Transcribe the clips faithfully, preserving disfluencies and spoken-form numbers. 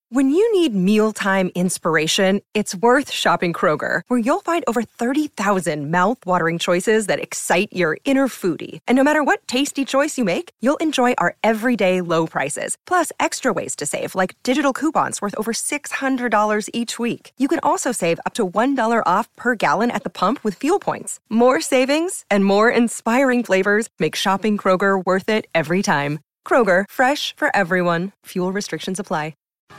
When you need mealtime inspiration, it's worth shopping Kroger, where you'll find over thirty thousand mouth-watering choices that excite your inner foodie. And no matter what tasty choice you make, you'll enjoy our everyday low prices, plus extra ways to save, like digital coupons worth over six hundred dollars each week. You can also save up to one dollar off per gallon at the pump with fuel points. More savings and more inspiring flavors make shopping Kroger worth it every time. Kroger, fresh for everyone. Fuel restrictions apply.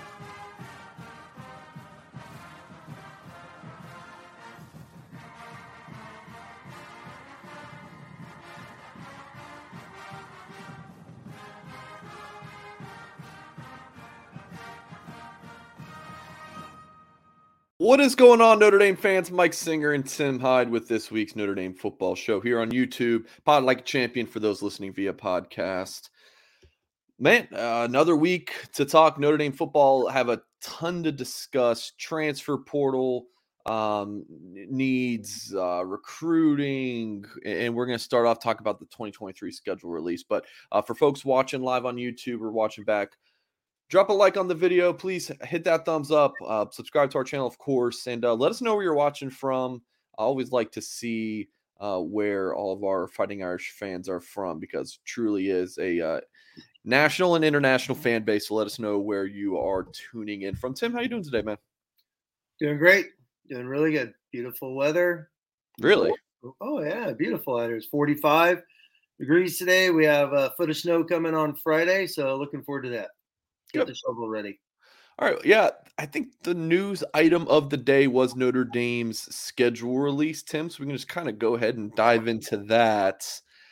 What is going on, Notre Dame fans? Mike Singer and Tim Hyde with this week's Notre Dame football show here on YouTube. Pod Like a Champion for those listening via podcast. Man, uh, another week to talk Notre Dame football. Have a ton to discuss. Transfer portal um, needs, uh, recruiting, and we're going to start off talking about the twenty twenty-three schedule release. But uh, for folks watching live on YouTube or watching back, drop a like on the video. Please hit that thumbs up. Uh, subscribe to our channel, of course, and uh, let us know where you're watching from. I always like to see uh, where all of our Fighting Irish fans are from, because it truly is a uh, national and international fan base. So let us know where you are tuning in from. Tim, how you doing today, man? Doing great. Doing really good. Beautiful weather. Really? Oh, yeah. Beautiful weather. It's forty-five degrees today. We have a foot of snow coming on Friday, so looking forward to that. Get the shovel ready. All right. Yeah. I think the news item of the day was Notre Dame's schedule release, Tim. So we can just kind of go ahead and dive into that.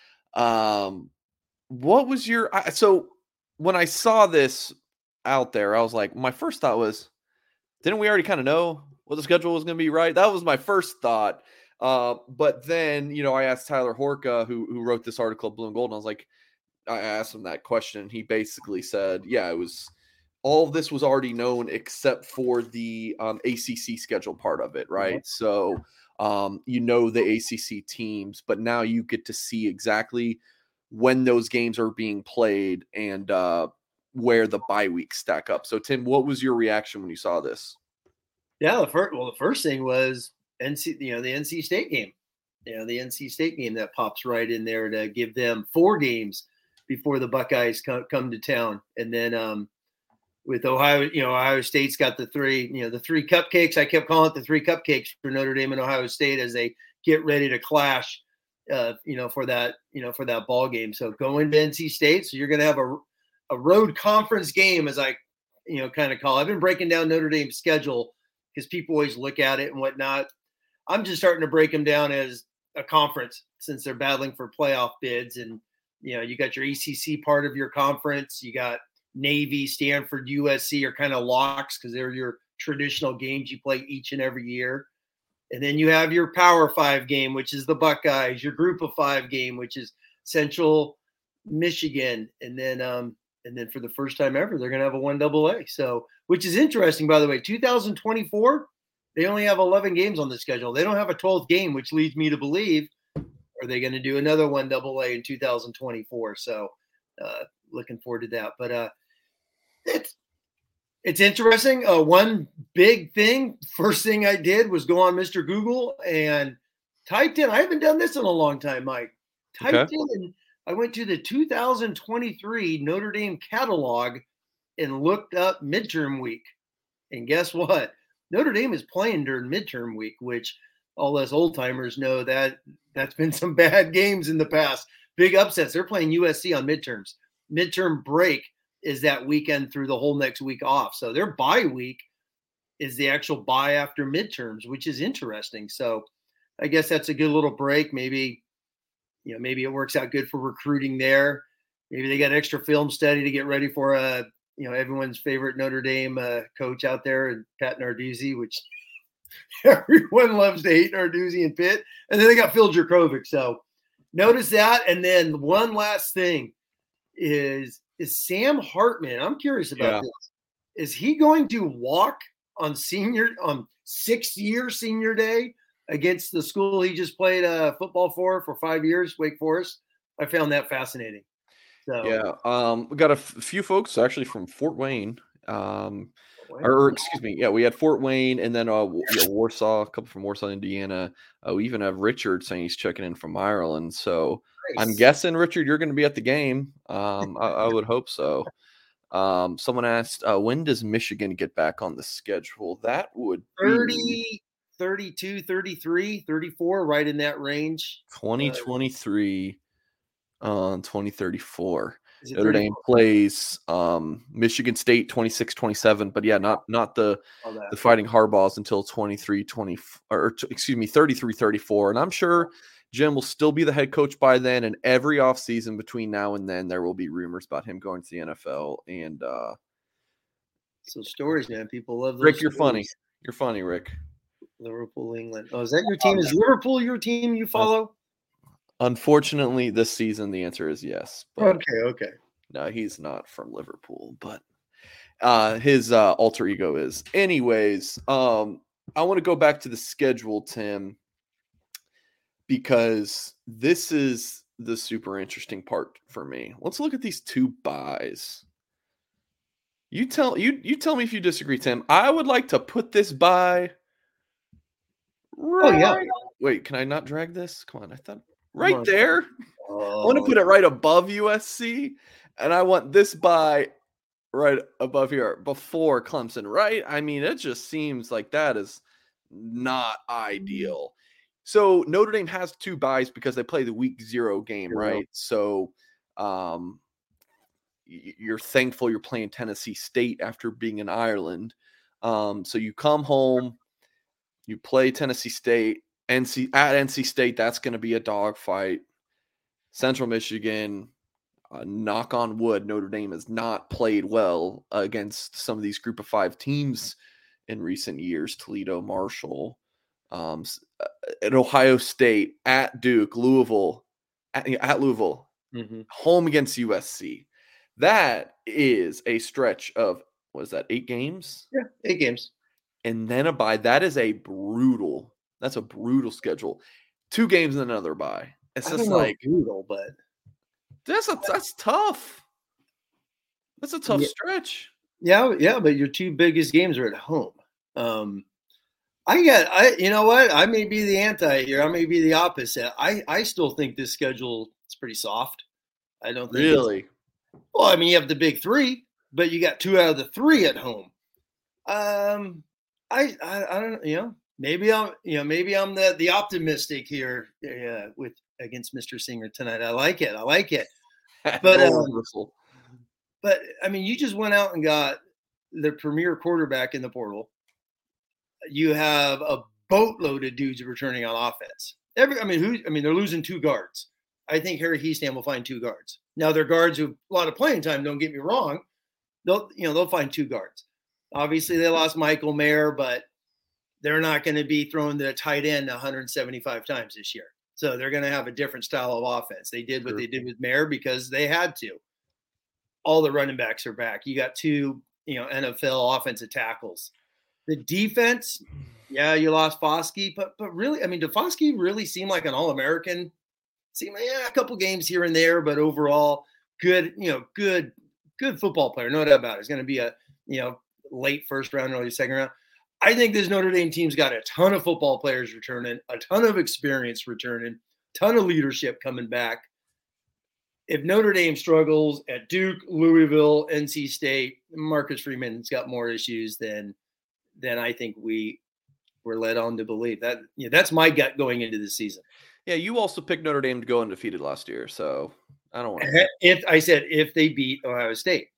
Um, what was your – so when I saw this out there, I was like, my first thought was, didn't we already kind of know what the schedule was going to be, right? That was my first thought. Uh, but then, you know, I asked Tyler Horka, who who wrote this article, Blue and Gold, and I was like, I asked him that question. He basically said, yeah, it was all of this was already known except for the um, A C C schedule part of it, right? Mm-hmm. So, um, you know, the A C C teams, but now you get to see exactly when those games are being played and uh, where the bye weeks stack up. So, Tim, what was your reaction when you saw this? Yeah, the first, well, the first thing was N C, you know, the N C State game. You know, the N C State game that pops right in there to give them four games before the Buckeyes come, come to town. And then um, with Ohio, you know, Ohio State's got the three, you know, the three cupcakes. I kept calling it the three cupcakes for Notre Dame and Ohio State as they get ready to clash, uh, you know, for that, you know, for that ball game. So going to N C State. So you're going to have a, a road conference game, as I, you know, kind of call it. I've been breaking down Notre Dame's schedule because people always look at it and whatnot. I'm just starting to break them down as a conference since they're battling for playoff bids. And, you know, you got your A C C part of your conference. You got Navy, Stanford, U S C are kind of locks because they're your traditional games you play each and every year. And then you have your Power Five game, which is the Buckeyes, your Group of Five game, which is Central Michigan. And then, um, and then for the first time ever, they're going to have a one double A. So, which is interesting, by the way, two thousand twenty-four, they only have eleven games on the schedule. They don't have a twelfth game, which leads me to believe, are they going to do another one double A in two thousand twenty-four? So uh, looking forward to that. But uh, it's it's interesting. Uh, one big thing, first thing I did was go on Mister Google and typed in, I haven't done this in a long time, Mike. Typed okay. in, I went to the two thousand twenty-three Notre Dame catalog and looked up midterm week. And guess what? Notre Dame is playing during midterm week, which all us old timers know that that's been some bad games in the past. Big upsets. They're playing U S C on midterms. Midterm break is that weekend through the whole next week off. So their bye week is the actual bye after midterms, which is interesting. So I guess that's a good little break. Maybe, you know, maybe it works out good for recruiting there. Maybe they got extra film study to get ready for a, you know, everyone's favorite Notre Dame uh, coach out there, and Pat Narduzzi, which everyone loves to hate Narduzzi and Pitt. And then they got Phil Jurkovec. So notice that. And then one last thing is, is Sam Hartman. I'm curious about yeah. this. Is he going to walk on senior, on sixth year senior day against the school he just played uh, football for, for five years, Wake Forest? I found that fascinating. So, yeah, um, we got a f- few folks actually from Fort Wayne Um, or, or excuse me, yeah, we had Fort Wayne, and then uh, yeah, Warsaw, a couple from Warsaw, Indiana. Uh, we even have Richard saying he's checking in from Ireland. So Nice. I'm guessing, Richard, you're going to be at the game. Um, I, I would hope so. Um, someone asked, uh, when does Michigan get back on the schedule? That would thirty, be thirty-two, thirty-three, thirty-four, right in that range. twenty twenty-three on uh, twenty thirty-four. Notre thirty-four? Dame plays um, Michigan State twenty-six twenty-seven, but yeah, not not the the Fighting Harbaughs until twenty-three twenty, or excuse me, thirty-three thirty-four. And I'm sure Jim will still be the head coach by then, and every offseason between now and then there will be rumors about him going to the N F L. And uh, so stories, man. People love those Rick, you're stories. funny. You're funny, Rick. Liverpool, England. Oh, is that your team? Is Liverpool your team you follow? Unfortunately, this season the answer is yes. But okay, okay. No, he's not from Liverpool, but uh, his uh, alter ego is. Anyways, um, I want to go back to the schedule, Tim, because this is the super interesting part for me. Let's look at these two buys. You tell you you tell me if you disagree, Tim. I would like to put this buy. Right. Oh yeah. Wait, can I not drag this? Come on, I thought right there. Oh. I want to put it right above U S C, and I want this buy right above here before Clemson, right? I mean, it just seems like that is not ideal. So Notre Dame has two buys because they play the week zero game, right? So um, you're thankful you're playing Tennessee State after being in Ireland. Um, so you come home, you play Tennessee State, N C at N C State. That's going to be a dogfight. Central Michigan, uh, knock on wood, Notre Dame has not played well against some of these group of five teams in recent years. Toledo, Marshall, um, at Ohio State, at Duke, Louisville, at, at Louisville, mm-hmm. home against U S C. That is a stretch of, what is that, eight games? Yeah, eight games. And then a bye. That is a brutal, that's a brutal schedule. Two games and another bye. It's I just don't know like brutal, but that's a, that's tough. That's a tough yeah. stretch. Yeah, yeah, but your two biggest games are at home. Um, I got, I, you know what? I may be the anti here. I may be the opposite. I, I still think this schedule is pretty soft. I don't think really. Well, I mean, you have the big three, but you got two out of the three at home. Um, I, I, I don't, you know, maybe I'm, you know, maybe I'm the the optimistic here uh, with against Mister Singer tonight. I like it. I like it. But, um, but I mean, you just went out and got the premier quarterback in the portal. You have a boatload of dudes returning on offense. Every, I mean, who? I mean, they're losing two guards. I think Harry Hiestand will find two guards. Now, they're guards who have a lot of playing time. Don't get me wrong. They'll, you know, they'll find two guards. Obviously, they lost Michael Mayer, but they're not going to be throwing the tight end one hundred seventy-five times this year. So they're going to have a different style of offense. They did what sure. they did with Mayer because they had to. All the running backs are back. You got two, you know, N F L offensive tackles. The defense, yeah, you lost Foskey, but but really, I mean, did Foskey really seem like an All-American? Seemed like, yeah, a couple games here and there, but overall, good, you know, good, good football player. No doubt about it. He's going to be a, you know, late first round, early second round. I think this Notre Dame team's got a ton of football players returning, a ton of experience returning, ton of leadership coming back. If Notre Dame struggles at Duke, Louisville, N C State, Marcus Freeman's got more issues than than I think we were led on to believe. That you know, that's my gut going into the season. Yeah, you also picked Notre Dame to go undefeated last year, so I don't want to. If I said if they beat Ohio State,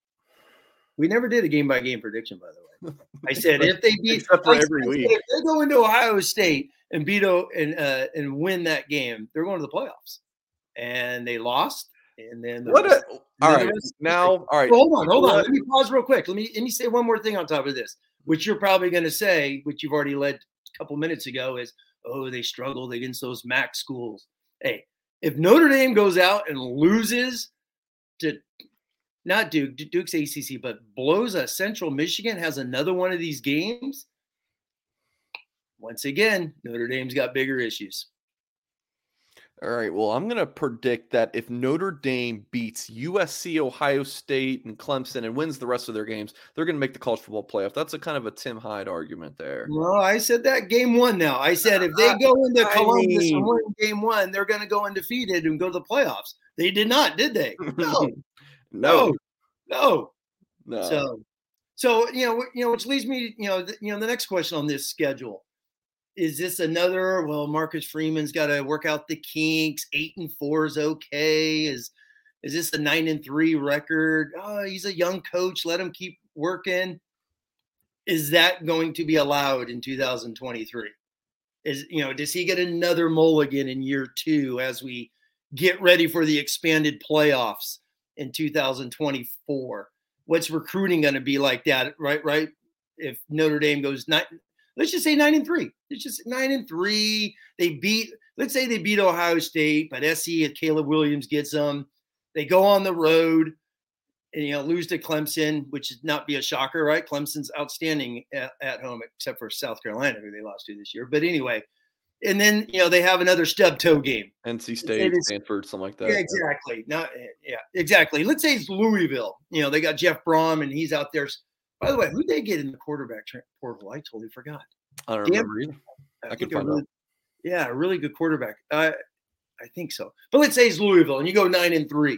we never did a game by game prediction, by the way. I said if they beat except for every week, if they go into Ohio State and beat and uh, and win that game, they're going to the playoffs. And they lost. And then the what? rest, A, all right, now, all right. So hold on, hold on. Let me pause real quick. Let me let me say one more thing on top of this, which you're probably going to say, which you've already led a couple minutes ago, is oh, they struggled against those M A C schools. Hey, if Notre Dame goes out and loses to not Duke, Duke's A C C, but blows a Central Michigan, has another one of these games, once again, Notre Dame's got bigger issues. All right. Well, I'm going to predict that if Notre Dame beats U S C, Ohio State, and Clemson and wins the rest of their games, they're going to make the college football playoff. That's a kind of a Tim Hyde argument there. No, I said that game one now. I said if they go into I Columbus mean- and win game one, they're going to go undefeated and go to the playoffs. They did not, did they? No, no, no, no. no. So, so you know, you know, which leads me, you know, the, you know, the next question on this schedule. Is this another, well, Marcus Freeman's got to work out the kinks. Eight and four is okay. Is is this a nine and three record? Oh, he's a young coach. Let him keep working. Is that going to be allowed in two thousand twenty-three? Is, you know, does he get another mulligan in year two as we get ready for the expanded playoffs in two thousand twenty-four? What's recruiting going to be like that? Right, right. If Notre Dame goes nine, let's just say nine and three. It's just nine and three. They beat, let's say they beat Ohio State, but S C if Caleb Williams gets them. They go on the road and, you know, lose to Clemson, which would not be a shocker, right? Clemson's outstanding at, at home, except for South Carolina, who they lost to this year. But anyway, and then, you know, they have another stub toe game. N C State, Stanford, something like that. Yeah, exactly. Not, yeah, exactly. Let's say it's Louisville. You know, they got Jeff Brom, and he's out there. By the way, who'd they get in the quarterback portal? I totally forgot. I don't remember either. I, I can find really, out. Yeah, a really good quarterback. I I think so. But let's say it's Louisville, and you go nine and three.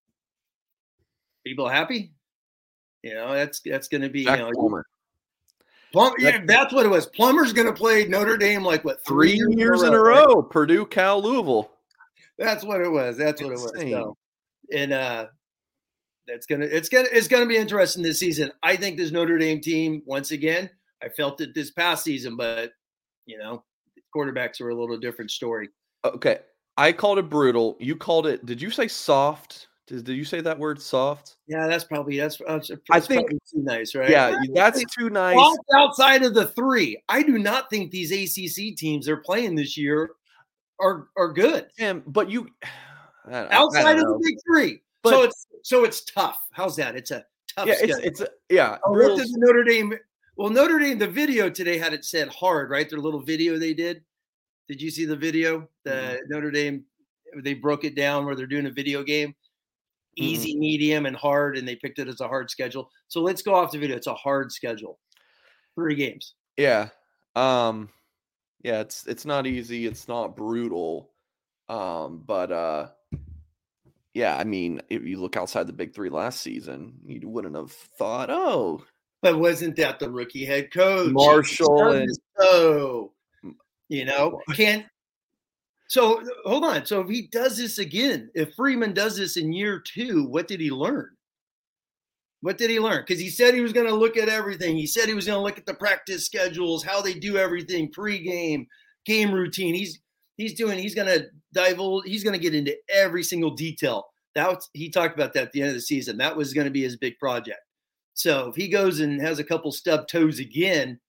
People happy? You know, that's that's going to be Jack you know, Plummer. Plum, yeah, that's what it was. Plummer's going to play Notre Dame like what Three, three years in a row. In a row. Purdue, Cal, Louisville. That's what it was. That's what Insane. it was. So, and uh, that's gonna it's gonna it's gonna be interesting this season. I think this Notre Dame team, once again, I felt it this past season, but you know, quarterbacks are a little different story. Okay, I called it brutal. You called it. Did you say soft? Did, did you say that word soft? Yeah, that's probably that's. that's I think too nice, right? Yeah, that's too nice. Outside of the three, I do not think these A C C teams they're playing this year are are good. Tim, but you I, outside I of the big three, but, so it's so it's tough. How's that? It's a tough. Yeah, schedule. it's it's a, yeah. I looked at the Notre Dame. Well, Notre Dame, the video today had it said hard, right? Their little video they did. Did you see the video? The mm-hmm. Notre Dame, they broke it down where they're doing a video game. Easy, mm-hmm. medium, and hard, and they picked it as a hard schedule. So let's go off the video. It's a hard schedule. Three games. Yeah. Um, yeah, it's it's not easy. It's not brutal. Um, but uh yeah, I mean, if you look outside the big three last season, you wouldn't have thought, oh. But wasn't that the rookie head coach? Marshall and so you know, can't so hold on. So if he does this again, if Freeman does this in year two, what did he learn? What did he learn? Because he said he was going to look at everything. He said he was going to look at the practice schedules, how they do everything, pregame, game routine. He's he's doing. He's going to divulge. He's going to get into every single detail. That was, he talked about that at the end of the season. That was going to be his big project. So if he goes and has a couple stub toes again.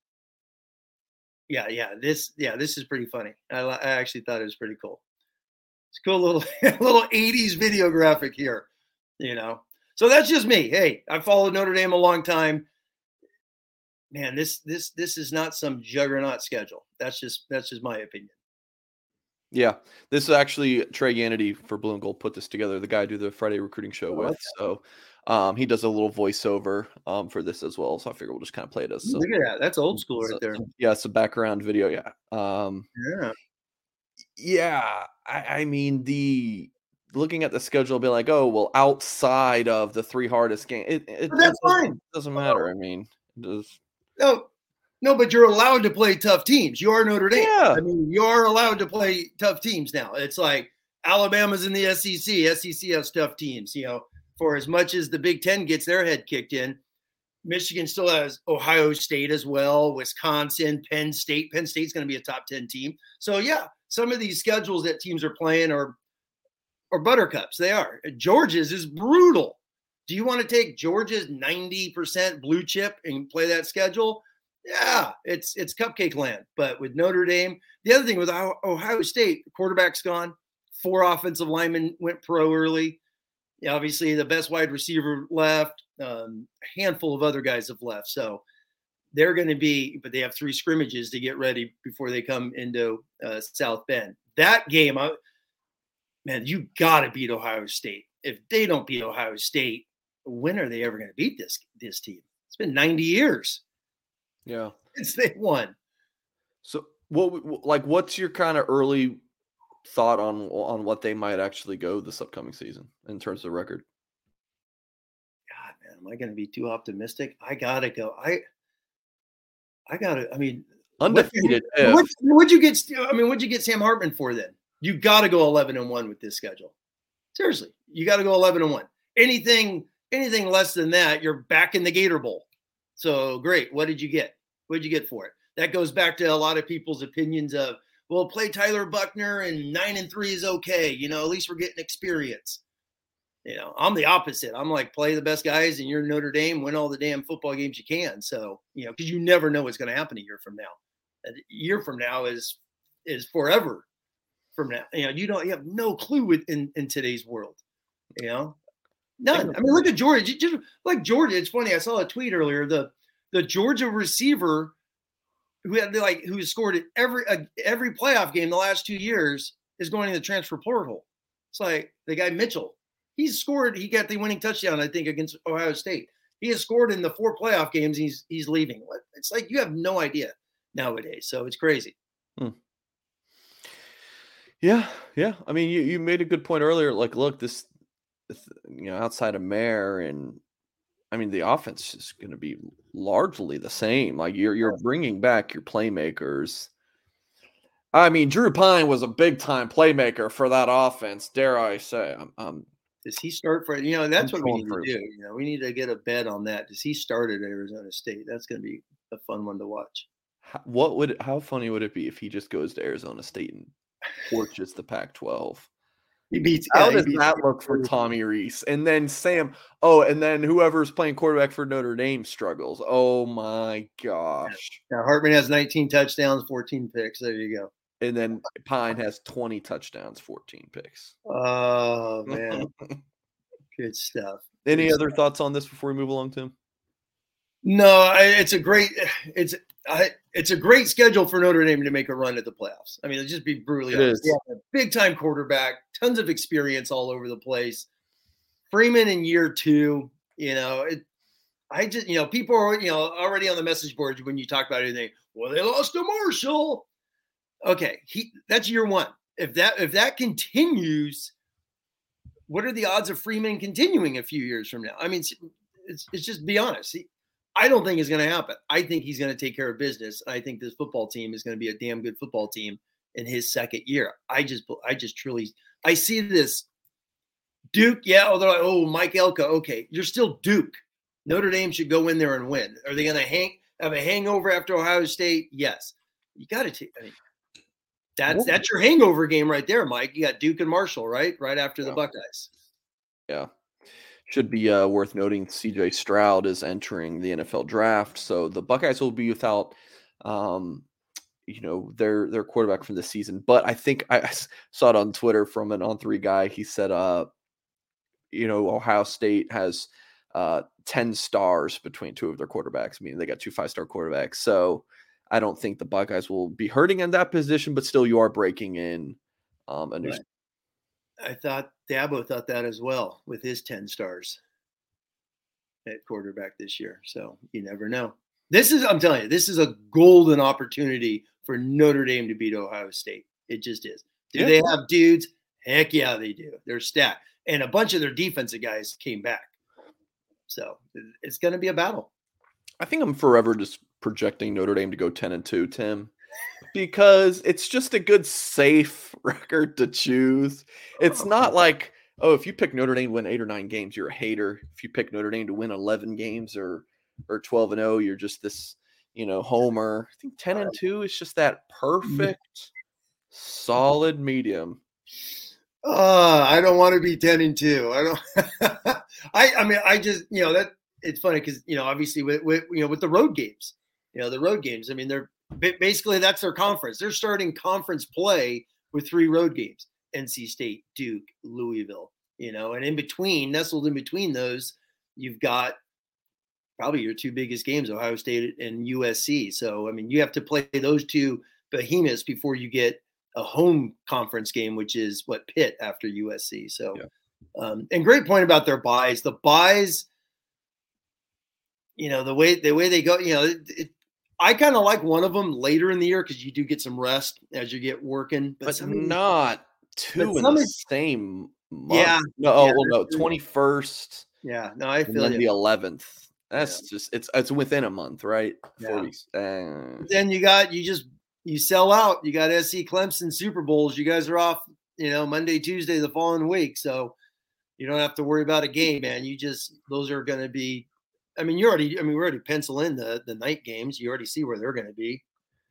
Yeah, yeah, this, yeah, this is pretty funny. I, I actually thought it was pretty cool. It's a cool little, little eighties video graphic here, you know. So that's just me. Hey, I followed Notre Dame a long time. Man, this, this, this is not some juggernaut schedule. That's just, that's just my opinion. Yeah, this is actually Trey Yannity for Blue and Gold put this together. The guy I do the Friday recruiting show oh, with. So um, he does a little voiceover um, for this as well. So I figure we'll just kind of play it as. So, look at that. That's old school right there. Yeah, it's a background video. Yeah. Um, yeah. Yeah. I, I mean, the looking at the schedule, be like, oh, well, outside of the three hardest games, it, it, that's it fine. Doesn't, doesn't matter. I mean, it does. No. No, but you're allowed to play tough teams. You are Notre Dame. Yeah. I mean, you are allowed to play tough teams now. It's like Alabama's in the S E C. S E C has tough teams. You know, for as much as the Big Ten gets their head kicked in, Michigan still has Ohio State as well, Wisconsin, Penn State. Penn State's going to be a top ten team. So, yeah, some of these schedules that teams are playing are, are buttercups. They are. Georgia's is brutal. Do you want to take Georgia's ninety percent blue chip and play that schedule? Yeah, it's it's cupcake land. But with Notre Dame, the other thing with Ohio State, the quarterback's gone. Four offensive linemen went pro early. Yeah, obviously, the best wide receiver left. Um, a handful of other guys have left. So they're going to be, but they have three scrimmages to get ready before they come into uh, South Bend. That game, I, man, you got to beat Ohio State. If they don't beat Ohio State, when are they ever going to beat this this team? It's been ninety years. Yeah, since they won. So, what like what's your kind of early thought on on what they might actually go this upcoming season in terms of record? God, man, am I going to be too optimistic? I gotta go. I, I gotta. I mean, undefeated. What, what, what'd you get? I mean, what'd you get Sam Hartman for then? You got to go eleven and one with this schedule. Seriously, you got to go eleven and one. Anything, anything less than that, you're back in the Gator Bowl. So great. What did you get? What did you get for it? That goes back to a lot of people's opinions of, well, play Tyler Buchner and nine and three is okay. You know, at least we're getting experience. You know, I'm the opposite. I'm like, play the best guys and you're Notre Dame, win all the damn football games you can. So, you know, because you never know what's going to happen a year from now. A year from now is is forever from now. You know, you don't you have no clue in, in today's world. You know, none. I mean, look at Georgia. Just like Georgia, it's funny. I saw a tweet earlier. The the Georgia receiver who had like who scored at every uh, every playoff game the last two years is going in the transfer portal. It's like the guy Mitchell. He's scored. He got the winning touchdown, I think, against Ohio State. He has scored in the four playoff games. He's he's leaving. It's like you have no idea nowadays. So it's crazy. Hmm. Yeah, yeah. I mean, you, you made a good point earlier. Like, look, this, this you know, outside of Mayer, and I mean, the offense is going to be largely the same. Like, you're you're bringing back your playmakers. I mean, Drew Pine was a big time playmaker for that offense. Dare I say? I'm, I'm Does he start for, you know, that's I'm what we need for to do. You know, we need to get a bet on that. Does he start at Arizona State? That's going to be a fun one to watch. What would, how funny would it be if he just goes to Arizona State and torches the Pac twelve? He beats, How yeah, does he beats that look for Tommy Rees? And then Sam, oh, and then whoever's playing quarterback for Notre Dame struggles. Oh my gosh. Now Hartman has nineteen touchdowns, fourteen picks. There you go. And then Pine has twenty touchdowns, fourteen picks. Oh, man. Good stuff. Any Good other stuff. thoughts on this before we move along, Tim? No, I, it's a great it's I, it's a great schedule for Notre Dame to make a run at the playoffs. I mean, let's just be brutally It honest. is. Yeah, big time quarterback, tons of experience all over the place. Freeman in year two, you know, it, I just, you know, people are, you know, already on the message boards when you talk about anything. Well, they lost to Marshall. Okay, he that's year one. If that if that continues, what are the odds of Freeman continuing a few years from now? I mean, it's it's just be honest. He, I don't think it's going to happen. I think he's going to take care of business. I think this football team is going to be a damn good football team in his second year. I just I just truly I see this Duke. Yeah, although oh Mike Elko. Okay, you're still Duke. Notre Dame should go in there and win. Are they going to hang have a hangover after Ohio State? Yes. You got to take. I mean, That's that's your hangover game right there, Mike. You got Duke and Marshall, right? Right after the Buckeyes. Yeah. Should be uh, worth noting C J Stroud is entering the N F L draft. So the Buckeyes will be without, um, you know, their their quarterback from the season. But I think I saw it on Twitter from an On three guy. He said, uh, you know, Ohio State has uh, ten stars between two of their quarterbacks, meaning they got two five-star quarterbacks. So I don't think the Buckeyes will be hurting in that position, but still you are breaking in um, a new. Right. I thought Dabo thought that as well with his ten stars at quarterback this year. So you never know. This is, I'm telling you, this is a golden opportunity for Notre Dame to beat Ohio State. It just is. Do yeah. they have dudes? Heck yeah, they do. They're stacked. And a bunch of their defensive guys came back. So it's going to be a battle. I think I'm forever just projecting Notre Dame to go ten and two, Tim, because it's just a good, safe record to choose. It's not like, oh, if you pick Notre Dame to win eight or nine games, you're a hater. If you pick Notre Dame to win eleven games or or twelve and oh, you're just this, you know, homer. I think ten and two is just that perfect, solid medium. Uh, I don't want to be ten and two. I don't. I I mean, I just, you know, that it's funny because, you know, obviously with, with you know with the road games, you know, the road games. I mean, they're basically that's their conference. They're starting conference play with three road games: N C State, Duke, Louisville. You know, and in between, nestled in between those, you've got probably your two biggest games, Ohio State and U S C. So I mean, you have to play those two behemoths before you get a home conference game, which is what Pitt after U S C. So, yeah. um, and great point about their buys. The buys, you know, the way the way they go, you know, it, it, I kind of like one of them later in the year because you do get some rest as you get working, but, but some not two in the same month. Yeah. No, oh yeah, well, no, twenty-first. Yeah, no, I feel and then you. the eleventh. That's Yeah. just it's it's within a month, right? Four Yeah. weeks. Uh, Then you got you just you sell out. You got S C Clemson Super Bowls. You guys are off, you know, Monday, Tuesday the following week, so you don't have to worry about a game, man. You just those are going to be. I mean, you already. I mean, we already pencil in the the night games. You already see where they're going to be.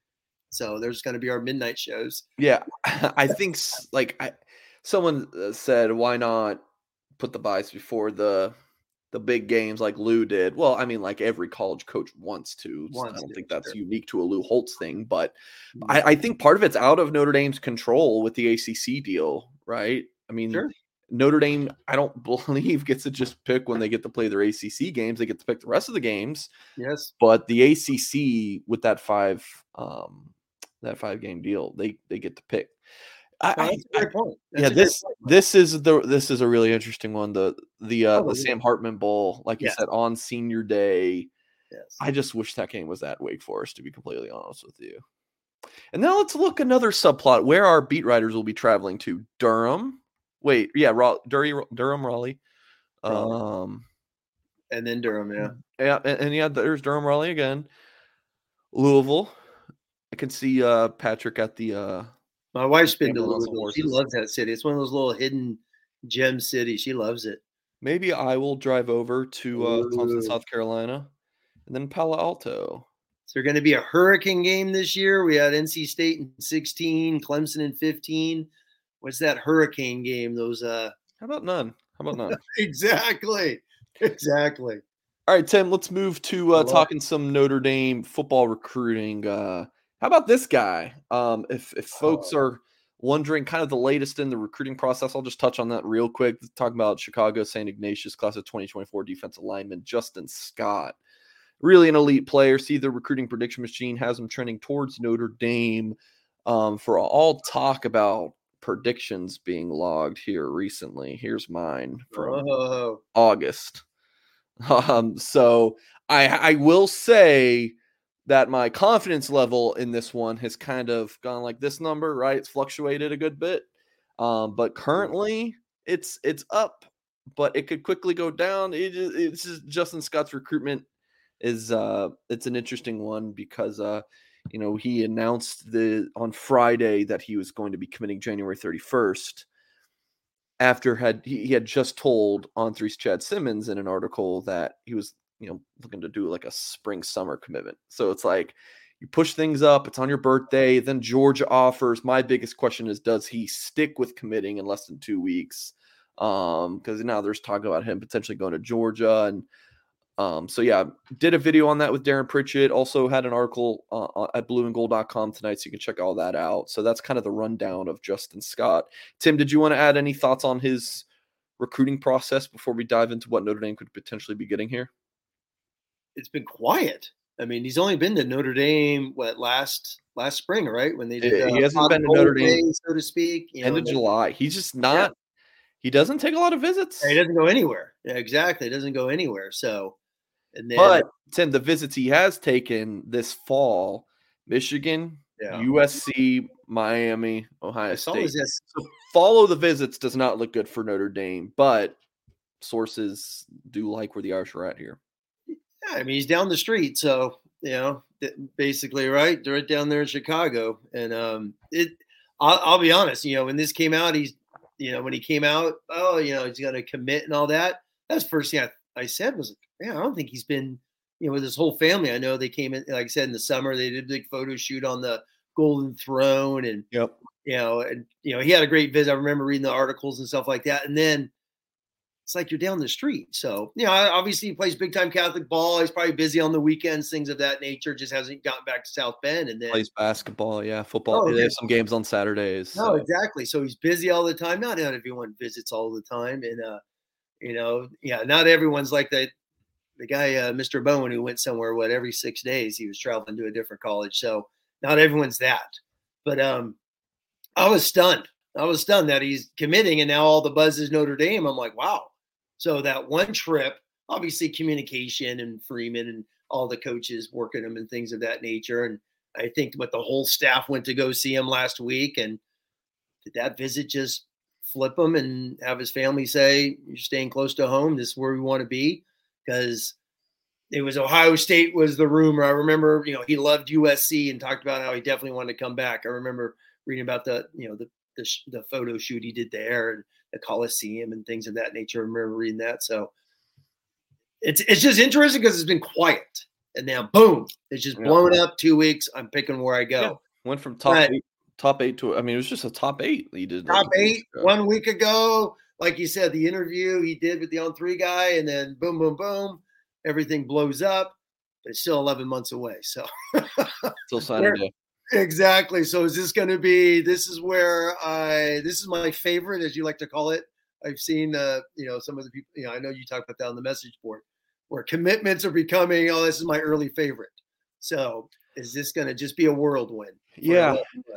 So there's going to be our midnight shows. Yeah, I think s- like I, someone uh, said, why not put the buys before the the big games like Lou did? Well, I mean, like every college coach wants to. It's- Wants I don't to, think that's sure. unique to a Lou Holtz thing, but Mhm. I, I think part of it's out of Notre Dame's control with the A C C deal, right? I mean, Sure. Notre Dame, I don't believe gets to just pick when they get to play their A C C games. They get to pick the rest of the games. Yes. But the A C C with that five um that five game deal, they they get to pick. I, No, that's a I, great point. That's yeah, a great this point. this is the this is a really interesting one. The the uh, Oh, the yeah. Sam Hartman Bowl, like you Yes. said, on senior day. Yes. I just wish that game was at Wake Forest, to be completely honest with you. And now let's look another subplot where our beat writers will be traveling to. Durham. Wait, yeah, Ra- Durham, Durham, Raleigh. Raleigh. Um, And then Durham, yeah. yeah, and, and yeah, there's Durham, Raleigh again. Louisville. I can see uh, Patrick at the. Uh, My wife's been to gambling on some Louisville. She horses. loves that city. It's one of those little hidden gem cities. She loves it. Maybe I will drive over to uh, Clemson, Ooh. South Carolina, and then Palo Alto. Is there going to be a hurricane game this year? We had N C State in sixteen, Clemson in fifteen. What's that hurricane game? Those uh How about none? How about none? exactly. Exactly. All right, Tim, let's move to I uh, love talking some Notre Dame football recruiting. Uh, how about this guy? Um, if if folks Oh. are wondering kind of the latest in the recruiting process, I'll just touch on that real quick. Talking about Chicago Saint Ignatius class of twenty twenty-four defensive lineman Justin Scott. Really an elite player. See, the recruiting prediction machine has him trending towards Notre Dame. Um, for all talk about predictions being logged here recently, here's mine from Oh. August. Um, so I I will say that my confidence level in this one has kind of gone like this number, right? It's fluctuated a good bit. Um, but currently it's it's up, but it could quickly go down. It, it's just Justin Scott's recruitment is uh it's an interesting one because uh you know he announced the on Friday that he was going to be committing January thirty-first. After had he, he had just told On Three's Chad Simmons in an article that he was, you know, looking to do like a spring summer commitment. So it's like you push things up, it's on your birthday, then Georgia offers. My biggest question is, does he stick with committing in less than two weeks? Um, because now there's talk about him potentially going to Georgia. And um, so yeah, did a video on that with Darren Pritchett. Also had an article uh, at blue and gold dot com tonight, so you can check all that out. So that's kind of the rundown of Justin Scott. Tim, did you want to add any thoughts on his recruiting process before we dive into what Notre Dame could potentially be getting here? It's been quiet. I mean, he's only been to Notre Dame what last last spring, right? When they did He uh, hasn't been to Notre Dame, Day, so to speak. You end know, of July. He's just not. Yeah. He doesn't take a lot of visits. He doesn't go anywhere. Yeah, exactly. It doesn't go anywhere. So, and then, but Tim, the visits he has taken this fall: Michigan, yeah. U S C, Miami, Ohio State. This. So follow the visits does not look good for Notre Dame, but sources do like where the Irish are at here. Yeah, I mean, he's down the street, so you know, basically, right? They're right down there in Chicago, and um, it. I'll, I'll be honest, you know, when this came out, he's, you know, when he came out, oh, you know, he's going to commit and all that. That's the first thing I, I said was, man, I don't think he's been, you know, with his whole family. I know they came in, like I said, in the summer, they did a big photo shoot on the Golden Throne, and yep, you know, and you know, he had a great visit. I remember reading the articles and stuff like that, and then. It's like you're down the street. So, you know, obviously he plays big time Catholic ball. He's probably busy on the weekends, things of that nature. Just hasn't gotten back to South Bend. And then plays basketball. Yeah. Football. Oh, they have some games on Saturdays. No, so. exactly. So he's busy all the time. Not everyone visits all the time. And, uh, you know, yeah, not everyone's like that. The guy, uh, Mister Bowen, who went somewhere, what, every six days he was traveling to a different college. So not everyone's that. But um, I was stunned. I was stunned that he's committing, and now all the buzz is Notre Dame. I'm like, wow. So that one trip, obviously communication and Freeman and all the coaches working him and things of that nature. And I think what the whole staff went to go see him last week. And did that visit just flip him and have his family say, you're staying close to home. This is where we want to be? Because it was Ohio State was the rumor. I remember, you know, he loved U S C and talked about how he definitely wanted to come back. I remember reading about the, you know, the, the, the photo shoot he did there and the Coliseum and things of that nature. I remember reading that. So it's, it's just interesting because it's been quiet and now boom, it's just blown yeah. up two weeks. I'm picking where I go. Yeah. Went from top but, eight, top eight to, I mean, it was just a top eight he did. Top like eight one week ago. Like you said, the interview he did with the On Three guy and then boom, boom, boom. Everything blows up, but it's still eleven months away. So still Saturday. Exactly. So is this going to be, this is where I, this is my favorite, as you like to call it. I've seen, uh, you know, some of the people, you know, I know you talk about that on the message board where commitments are becoming, oh, this is my early favorite. So is this going to just be a whirlwind? Yeah.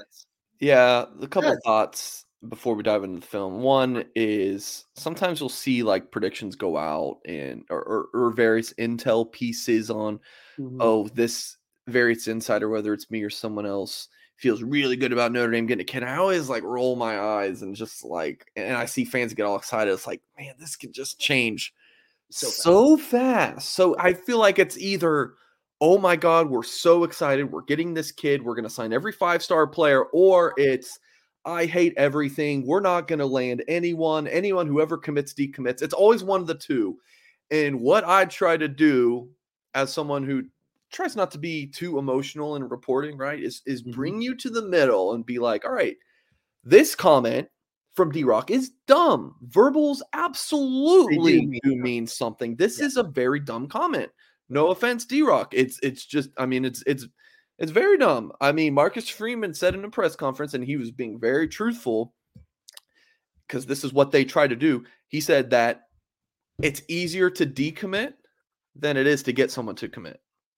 Yeah. A couple yes. thoughts before we dive into the film. One is sometimes you'll see like predictions go out and, or, or, or various intel pieces on, mm-hmm. oh, this various insider, whether it's me or someone else, feels really good about Notre Dame getting a kid. I always like roll my eyes and just like, and I see fans get all excited. It's like, man, this could just change so fast. so fast. So I feel like it's either, oh my God, we're so excited. We're getting this kid. We're going to sign every five-star player, or it's, I hate everything. We're not going to land anyone. Anyone who ever commits, decommits. It's always one of the two. And what I try to do as someone who tries not to be too emotional in reporting, right, is, is bring you to the middle and be like, all right, this comment from D-Rock is dumb. Verbals absolutely do, do mean something. This yeah. is a very dumb comment. No offense, D-Rock. It's it's just, I mean, it's it's it's very dumb. I mean, Marcus Freeman said in a press conference, and he was being very truthful because this is what they try to do. He said that it's easier to decommit than it is to get someone to commit.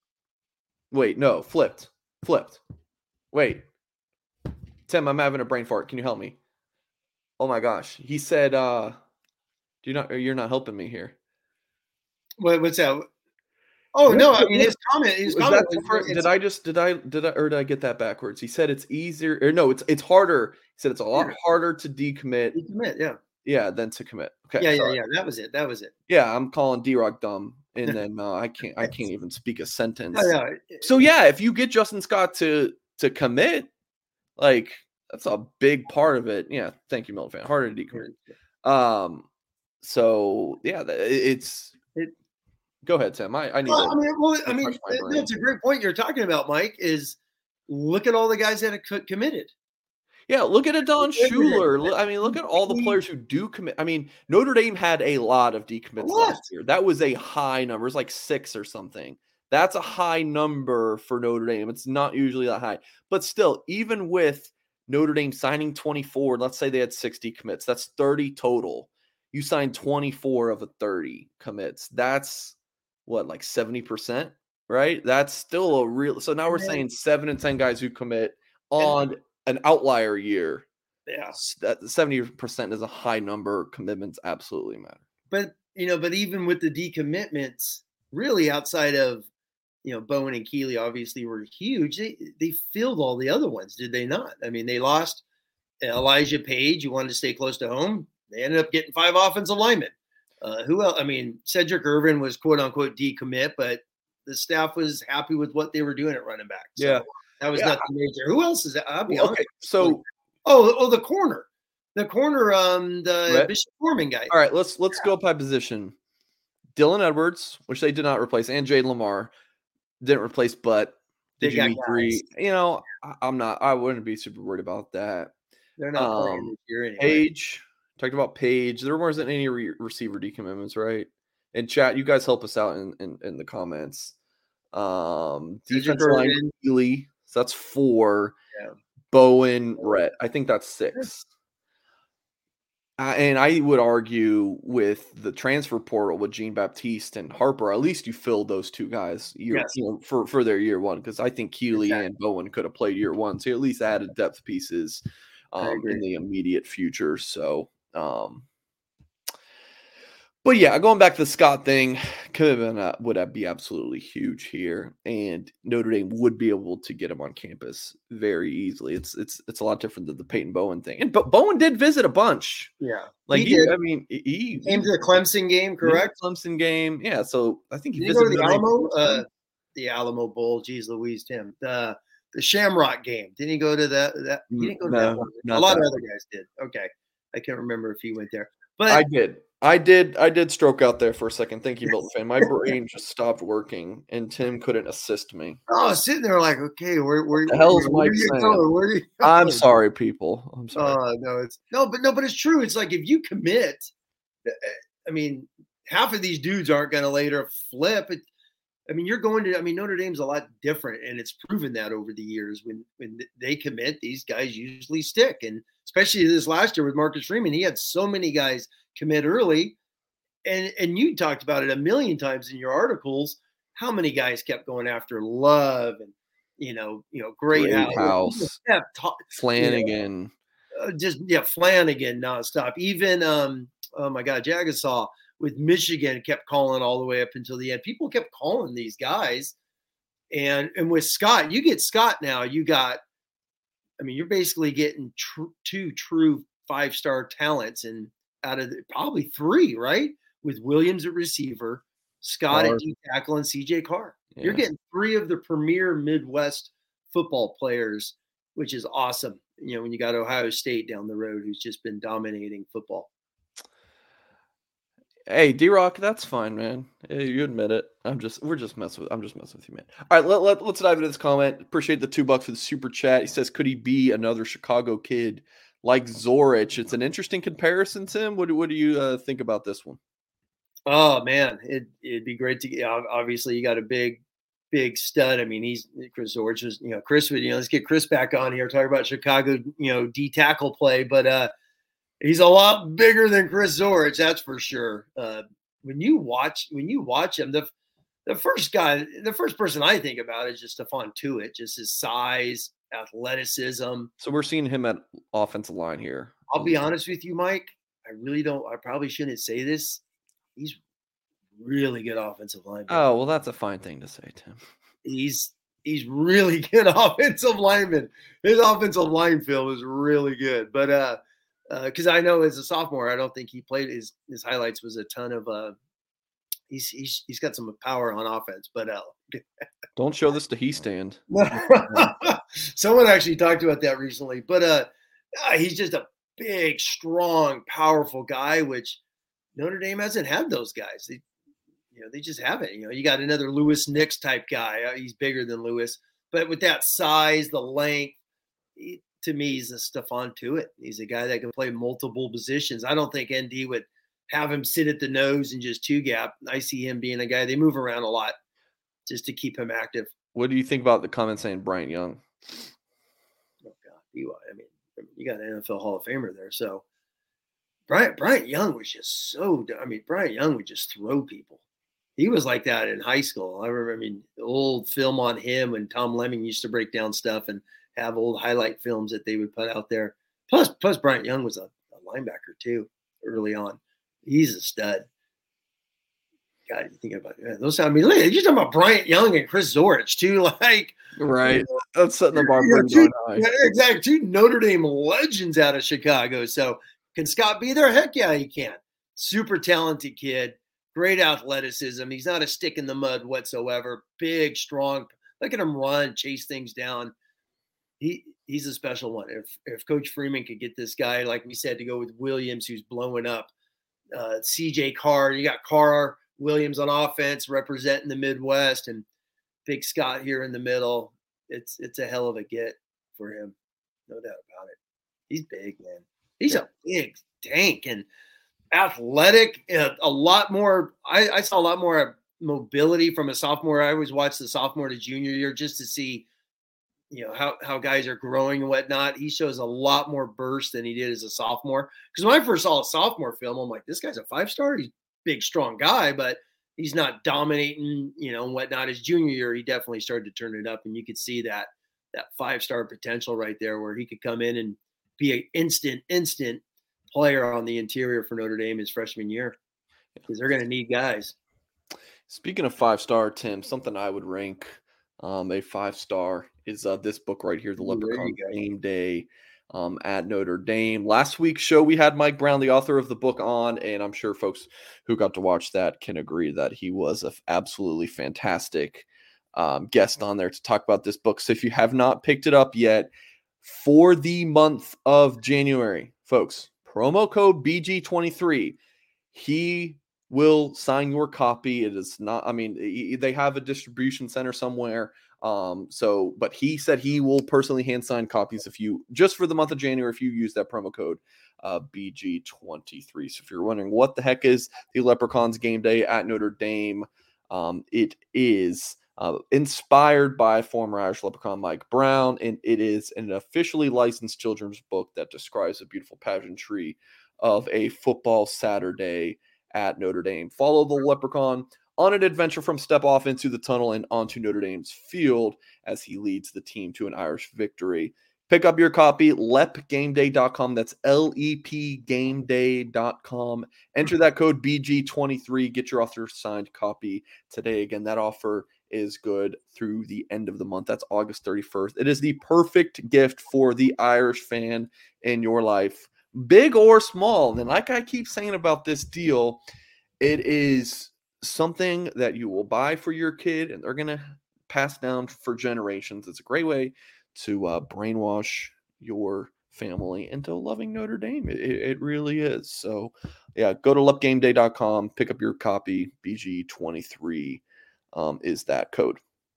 Wait, no, flipped. Flipped. Wait. Tim, I'm having a brain fart. Can you help me? Oh my gosh. He said, uh, do you not, you're not helping me here. What, what's that? Oh, what, no, I mean, his comment, his comment was, was, did I just, did I, did I, or did I get that backwards? He said it's easier, or no, it's, it's harder. He said it's a lot yeah. harder to decommit. Decommit, yeah. Yeah, than to commit. Okay. Yeah, sorry. yeah, yeah. That was it. That was it. Yeah, I'm calling D-Rock dumb. And then uh, I can't I can't even speak a sentence. Oh, yeah. So yeah, if you get Justin Scott to to commit, like that's a big part of it. Yeah, thank you, Milton fan. Harder to decommit. Um, so yeah, it's it. Go ahead, Tim. I, I need. Well, to, I mean, well, I mean, that's a great point you're talking about, Mike. Is look at all the guys that have committed. Yeah, look at Adon Schuler. I mean, look at all the players who do commit. I mean, Notre Dame had a lot of decommits last year. That was a high number. It's like six or something. That's a high number for Notre Dame. It's not usually that high. But still, even with Notre Dame signing twenty-four, let's say they had sixty commits. That's thirty total. You signed twenty-four of a thirty commits. That's, what, like seventy percent, right? That's still a real – so now we're saying seven and ten guys who commit on – an outlier year. Yeah. That seventy percent is a high number. Commitments absolutely matter. But, you know, but even with the decommitments, really outside of, you know, Bowen and Keeley obviously were huge. They, they filled all the other ones, did they not? I mean, they lost Elijah Page, who wanted to stay close to home. They ended up getting five offensive linemen. Uh, who else? I mean, Cedric Irvin was quote unquote decommit, but the staff was happy with what they were doing at running back. So, yeah. That was yeah. nothing major. Who else is that? I'll be well, honest. Okay, so, oh, oh, the corner, the corner, um, the Brett? Bishop Foreman guy. All right, let's let's yeah. go by position. Dylan Edwards, which they did not replace, and Jade Lamar didn't replace, but did they you agree? You know, I, I'm not. I wouldn't be super worried about that. They're not um, playing this year anyway. Page talked about Page. There wasn't any re- receiver decommitments, right? And chat, you guys help us out in in, in the comments. Um, defense line, Keeley. So that's four. Yeah. Bowen, Rhett. I think that's six. Uh, and I would argue with the transfer portal with Jean Baptiste and Harper, at least you filled those two guys year, yes. you know, for, for their year one, because I think Keeley exactly. and Bowen could have played year one. So you at least added depth pieces. um, in the immediate future. So, um, but yeah, going back to the Scott thing, could have been uh, would be absolutely huge here, and Notre Dame would be able to get him on campus very easily. It's it's it's a lot different than the Peyton Bowen thing, and but Bowen did visit a bunch. Yeah, like he he, did. I mean, he, he came to the Clemson game, correct? Clemson game, yeah. So I think he did he go visited to the Alamo, uh, uh, the Alamo Bowl. Geez, Louise, Tim, the the Shamrock game. Didn't he go to that? That he didn't go to no, that one. A lot of other guys did. Okay, I can't remember if he went there, but I did. I did. I did stroke out there for a second. Thank you, Milton fan. My brain just stopped working, and Tim couldn't assist me. Oh, sitting there like, okay, where, where, the hell's where, Mike where you saying? going? Where are you going? I'm sorry, people. I'm sorry. Uh, no, it's no, but no, but it's true. It's like if you commit, I mean, half of these dudes aren't going to later flip. It, I mean, you're going to. I mean, Notre Dame's a lot different, and it's proven that over the years. When when they commit, these guys usually stick, and especially this last year with Marcus Freeman, he had so many guys commit early, and and you talked about it a million times in your articles. How many guys kept going after Love and you know you know Great, Great House, House ta- Flanagan, you know, uh, just yeah Flanagan nonstop. Even um oh my God, Jagasaw with Michigan kept calling all the way up until the end. People kept calling these guys, and and with Scott, you get Scott now. You got, I mean, you're basically getting tr- two true five star talents, and out of the, probably three, right? With Williams at receiver, Scott Carr. at D tackle, and C J Carr. Yeah. You're getting three of the premier Midwest football players, which is awesome. You know, when you got Ohio State down the road, who's just been dominating football. Hey, D-Rock, that's fine, man. Hey, you admit it. I'm just, we're just messing with, I'm just messing with you, man. All right, let, let, let's dive into this comment. Appreciate the two bucks for the super chat. He says, could he be another Chicago kid like Zorich? It's an interesting comparison, Tim. What, what do you uh, think about this one? Oh, man, it, it'd be great to get, obviously you got a big, big stud. I mean, he's, Chris Zorich was, you know, Chris would, you know, let's get Chris back on here, talk about Chicago, you know, D tackle play, but, uh, he's a lot bigger than Chris Zorich, that's for sure. Uh, when you watch, when you watch him, the the first guy, the first person I think about is just Stephon Tuitt, just his size, athleticism. So we're seeing him at offensive line here. I'll be honest with you, Mike. I really don't. I probably shouldn't say this. He's really good offensive lineman. Oh well, that's a fine thing to say, Tim. He's he's really good offensive lineman. His offensive line film is really good, but uh. Because uh, I know as a sophomore, I don't think he played his his highlights was a ton of. Uh, he's he's he's got some power on offense, but uh, don't show this to he stand. Someone actually talked about that recently, but uh, he's just a big, strong, powerful guy, which Notre Dame hasn't had those guys. They, you know, they just haven't. You know, you got another Lewis Nix type guy. Uh, he's bigger than Lewis, but with that size, the length. He, to me, he's a Stephon Tuitt. He's a guy that can play multiple positions. I don't think N D would have him sit at the nose and just two gap. I see him being a guy, they move around a lot just to keep him active. What do you think about the comment saying Bryant Young? Oh, God. You, I mean, you got an N F L Hall of Famer there. So Bryant, Bryant Young was just so, I mean, Bryant Young would just throw people. He was like that in high school. I remember, I mean, the old film on him when Tom Lemming used to break down stuff and have old highlight films that they would put out there. Plus, plus Bryant Young was a, a linebacker too early on. He's a stud. God, you think about it. Those. I mean, look, you're talking about Bryant Young and Chris Zorich too. Like, right? You know, that's setting the bar you know, pretty two, high. Yeah, exactly. Two Notre Dame legends out of Chicago. So, can Scott be there? Heck yeah, he can. Super talented kid. Great athleticism. He's not a stick in the mud whatsoever. Big, strong. Look at him run, chase things down. He he's a special one. If if Coach Freeman could get this guy, like we said, to go with Williams, who's blowing up, uh, C J Carr, you got Carr, Williams on offense representing the Midwest, and Big Scott here in the middle. It's it's a hell of a get for him, no doubt about it. He's big, man. He's a big tank and athletic. Uh, a lot more. I, I saw a lot more mobility from a sophomore. I always watch the sophomore to junior year just to see, you know, how, how guys are growing and whatnot. He shows a lot more burst than he did as a sophomore. Because when I first saw a sophomore film, I'm like, this guy's a five-star. He's a big, strong guy, but he's not dominating, you know, and whatnot. His junior year, he definitely started to turn it up, and you could see that that five-star potential right there where he could come in and be an instant, instant player on the interior for Notre Dame his freshman year because they're going to need guys. Speaking of five-star, Tim, something I would rank um, a five-star is uh, this book right here, The Leprechaun Game Day um, at Notre Dame. Last week's show, we had Mike Brown, the author of the book, on, and I'm sure folks who got to watch that can agree that he was an absolutely fantastic um, guest on there to talk about this book. So if you have not picked it up yet, for the month of January, folks, promo code B G twenty-three, he will sign your copy. It is not, I mean, they have a distribution center somewhere. Um, so, but he said he will personally hand sign copies if you, just for the month of January, if you use that promo code uh, B G twenty-three. So if you're wondering what the heck is the Leprechauns Game Day at Notre Dame, um, it is uh, inspired by former Irish Leprechaun Mike Brown, and it is an officially licensed children's book that describes a beautiful pageantry of a football Saturday at Notre Dame. Follow the Leprechaun on an adventure from step off into the tunnel and onto Notre Dame's field as he leads the team to an Irish victory. Pick up your copy, lep game day dot com. That's L E P game day dot com. Enter that code B G twenty-three. Get your author signed copy today. Again, that offer is good through the end of the month. That's August thirty-first. It is the perfect gift for the Irish fan in your life, big or small. And like I keep saying about this deal, it is something that you will buy for your kid and they're going to pass down for generations. It's a great way to uh, brainwash your family into loving Notre Dame. It, it really is. So yeah, go to lep game day dot com, pick up your copy. B G twenty-three um, is that code.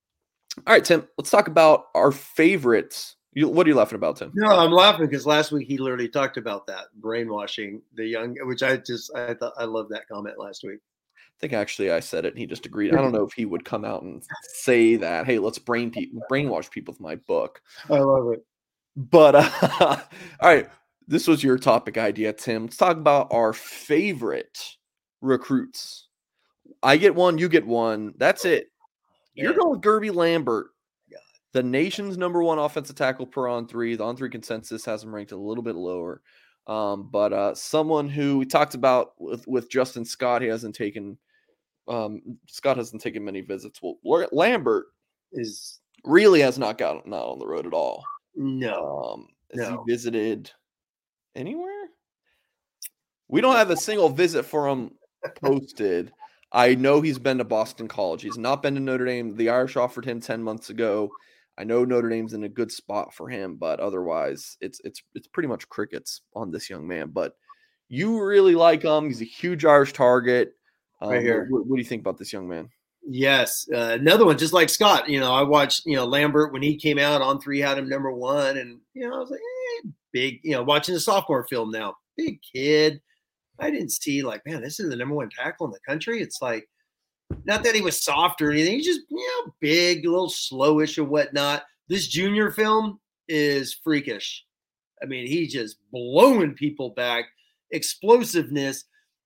All right, Tim, let's talk about our favorites. You, what are you laughing about, Tim? No, I'm laughing because last week he literally talked about that brainwashing the young, which I just I thought I love that comment last week. I think actually I said it and he just agreed. I don't know if he would come out and say that, hey, let's brain pe- brainwash people with my book. I love it. But uh, all right, this was your topic idea, Tim. Let's talk about our favorite recruits. I get one, you get one. That's it. You're Man. going with Gerby Lambert, the nation's number one offensive tackle per on three. The on three consensus has him ranked a little bit lower. Um, but uh, someone who we talked about with, with Justin Scott, he hasn't taken um, Scott hasn't taken many visits. Well, Lambert Is really has not gotten out on the road at all. no, Um, has no. he visited anywhere? We don't have a single visit for him posted. I know he's been to Boston College. He's not been to Notre Dame. The Irish offered him ten months ago. I know Notre Dame's in a good spot for him, but otherwise it's it's it's pretty much crickets on this young man. But you really like him. He's a huge Irish target. Um, Right here. What, what do you think about this young man? Yes, uh, another one just like Scott. You know, I watched you know Lambert when he came out on three had him number one, and you know I was like, eh, big. You know, watching the sophomore film now, big kid. I didn't see like, man, this is the number one tackle in the country. It's like, not that he was soft or anything. He's just, you know, big, a little slowish or whatnot. This junior film is freakish. I mean, he's just blowing people back. Explosiveness.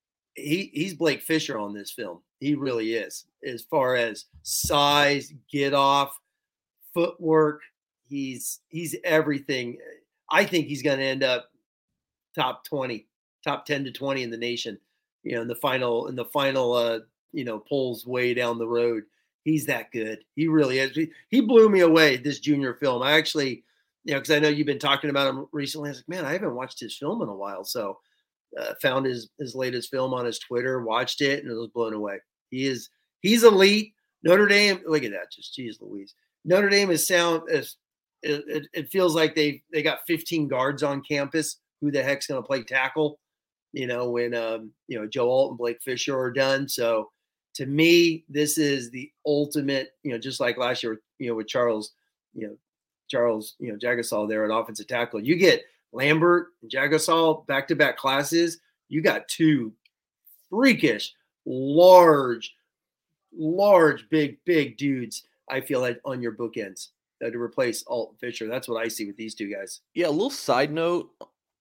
He he's Blake Fisher on this film. He really is. As far as size, get off, footwork, he's he's everything. I think he's going to end up top twenty, top ten to twenty in the nation. You know, in the final in the final uh you know, polls way down the road. He's that good. He really is. He, he blew me away, this junior film. I actually, you know, because I know you've been talking about him recently. I was like, man, I haven't watched his film in a while. So uh, found his his latest film on his Twitter, watched it, and it was blown away. He is he's elite. Notre Dame, look at that. Just geez Louise. Notre Dame is sound as it, it, it feels like they they got fifteen guards on campus. Who the heck's gonna play tackle? You know, when um, you know, Joe Alt and Blake Fisher are done. So to me, this is the ultimate, you know, just like last year, you know, with Charles, you know, Charles, you know, Jagasaw there at offensive tackle. You get Lambert and Jagasaw back-to-back classes. You got two freakish, large, large, big, big dudes, I feel like, on your bookends uh, to replace Alt and Fisher. That's what I see with these two guys. Yeah, a little side note.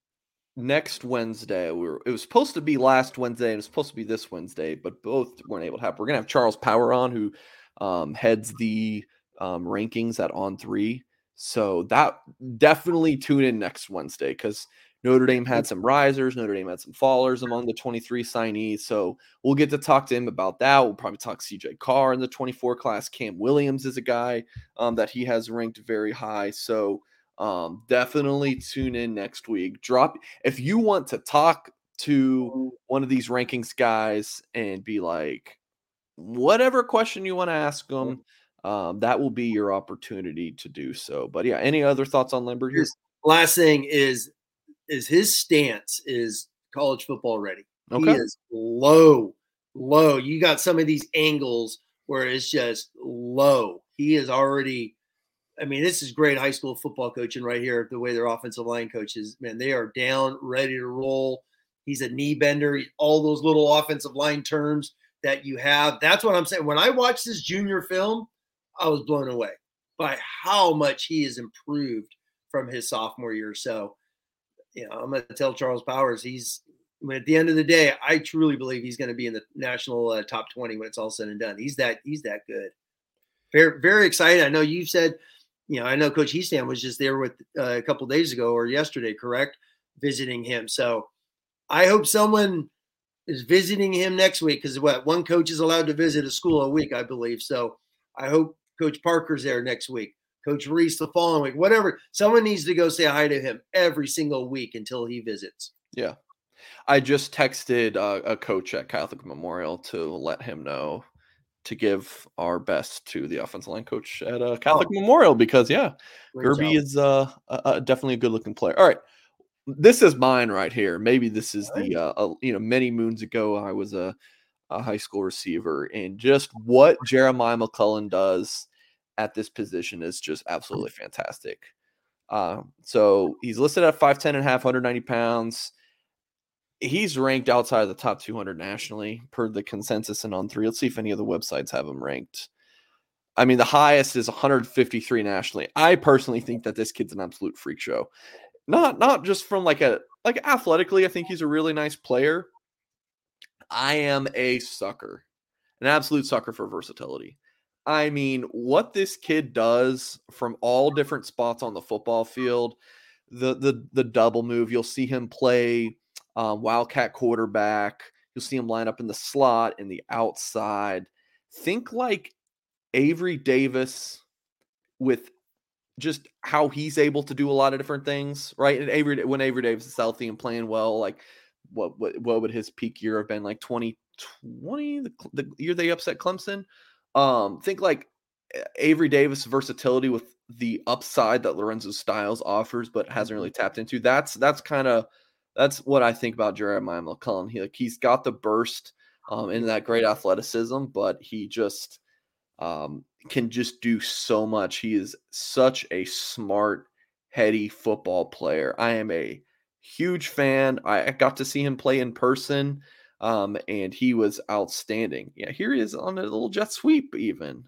Next Wednesday, we were, it was supposed to be last Wednesday, and it was supposed to be this Wednesday, but both weren't able to happen. We're going to have Charles Power on, who um, heads the um, rankings at On three. So that definitely tune in next Wednesday because Notre Dame had some risers, Notre Dame had some fallers among the twenty-three signees. So we'll get to talk to him about that. We'll probably talk C J Carr in the twenty-four class. Cam Williams is a guy um, that he has ranked very high. So um, definitely tune in next week. Drop if you want to talk to one of these rankings guys and be like, whatever question you want to ask them, um, that will be your opportunity to do so. But yeah, any other thoughts on Lambert here? His last thing is is his stance is college football ready. Okay. He is low, low. You got some of these angles where it's just low. He is already, I mean, this is great high school football coaching right here, the way their offensive line coaches, man, they are down, ready to roll. He's a knee bender, all those little offensive line turns that you have. That's what I'm saying. When I watched this junior film, I was blown away by how much he has improved from his sophomore year. So, you know, I'm going to tell Charles Powers, he's, I mean, at the end of the day, I truly believe he's going to be in the national uh, top twenty when it's all said and done. He's that, he's that good. Very, very excited. I know you've said, you know, I know Coach Heastan was just there with uh, a couple of days ago or yesterday, correct? Visiting him. So I hope someone is visiting him next week because what one coach is allowed to visit a school a week, I believe. So I hope Coach Parker's there next week, Coach Reese the following week, whatever. Someone needs to go say hi to him every single week until he visits. Yeah. I just texted uh, a coach at Catholic Memorial to let him know to give our best to the offensive line coach at uh, Catholic oh. Memorial because, yeah, Great Gerby job. is uh, uh, definitely a good-looking player. All right. This is mine right here. Maybe this is the, uh, uh, you know, many moons ago, I was a, a high school receiver, and just what Jeremiah McClellan does at this position is just absolutely fantastic. Uh, so he's listed at five ten and a half, one hundred ninety pounds. He's ranked outside of the top two hundred nationally per the consensus and on three. Let's see if any of the websites have him ranked. I mean, the highest is one hundred fifty-three nationally. I personally think that this kid's an absolute freak show. Not not just from like a like athletically, I think he's a really nice player. I am a sucker, an absolute sucker for versatility. I mean, what this kid does from all different spots on the football field, the the the double move, you'll see him play um, wildcat quarterback. You'll see him line up in the slot, in the outside. Think like Avery Davis with just how he's able to do a lot of different things, right? And Avery, when Avery Davis is healthy and playing well, like what what what would his peak year have been? Like twenty twenty, the, the year they upset Clemson. Um, think like Avery Davis versatility with the upside that Lorenzo Styles offers, but hasn't really tapped into. That's that's kind of that's what I think about Jeremiah McClellan. He like he's got the burst um, and that great athleticism, but he just um, can just do so much. He is such a smart, heady football player. I am a huge fan. I got to see him play in person, um, and he was outstanding. Yeah, here he is on a little jet sweep even.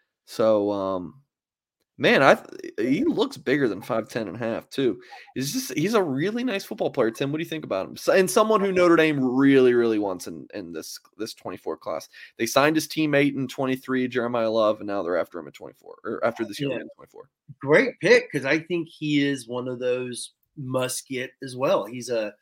So, um, man, I he looks bigger than five ten and a half too. He's just he's a really nice football player. Tim, what do you think about him? And someone who Notre Dame really, really wants in, in this this twenty-four class. They signed his teammate in twenty-three, Jeremiah Love, and now they're after him at twenty-four, or after this year yeah. in twenty-four. Great pick because I think he is one of those must get as well. He's a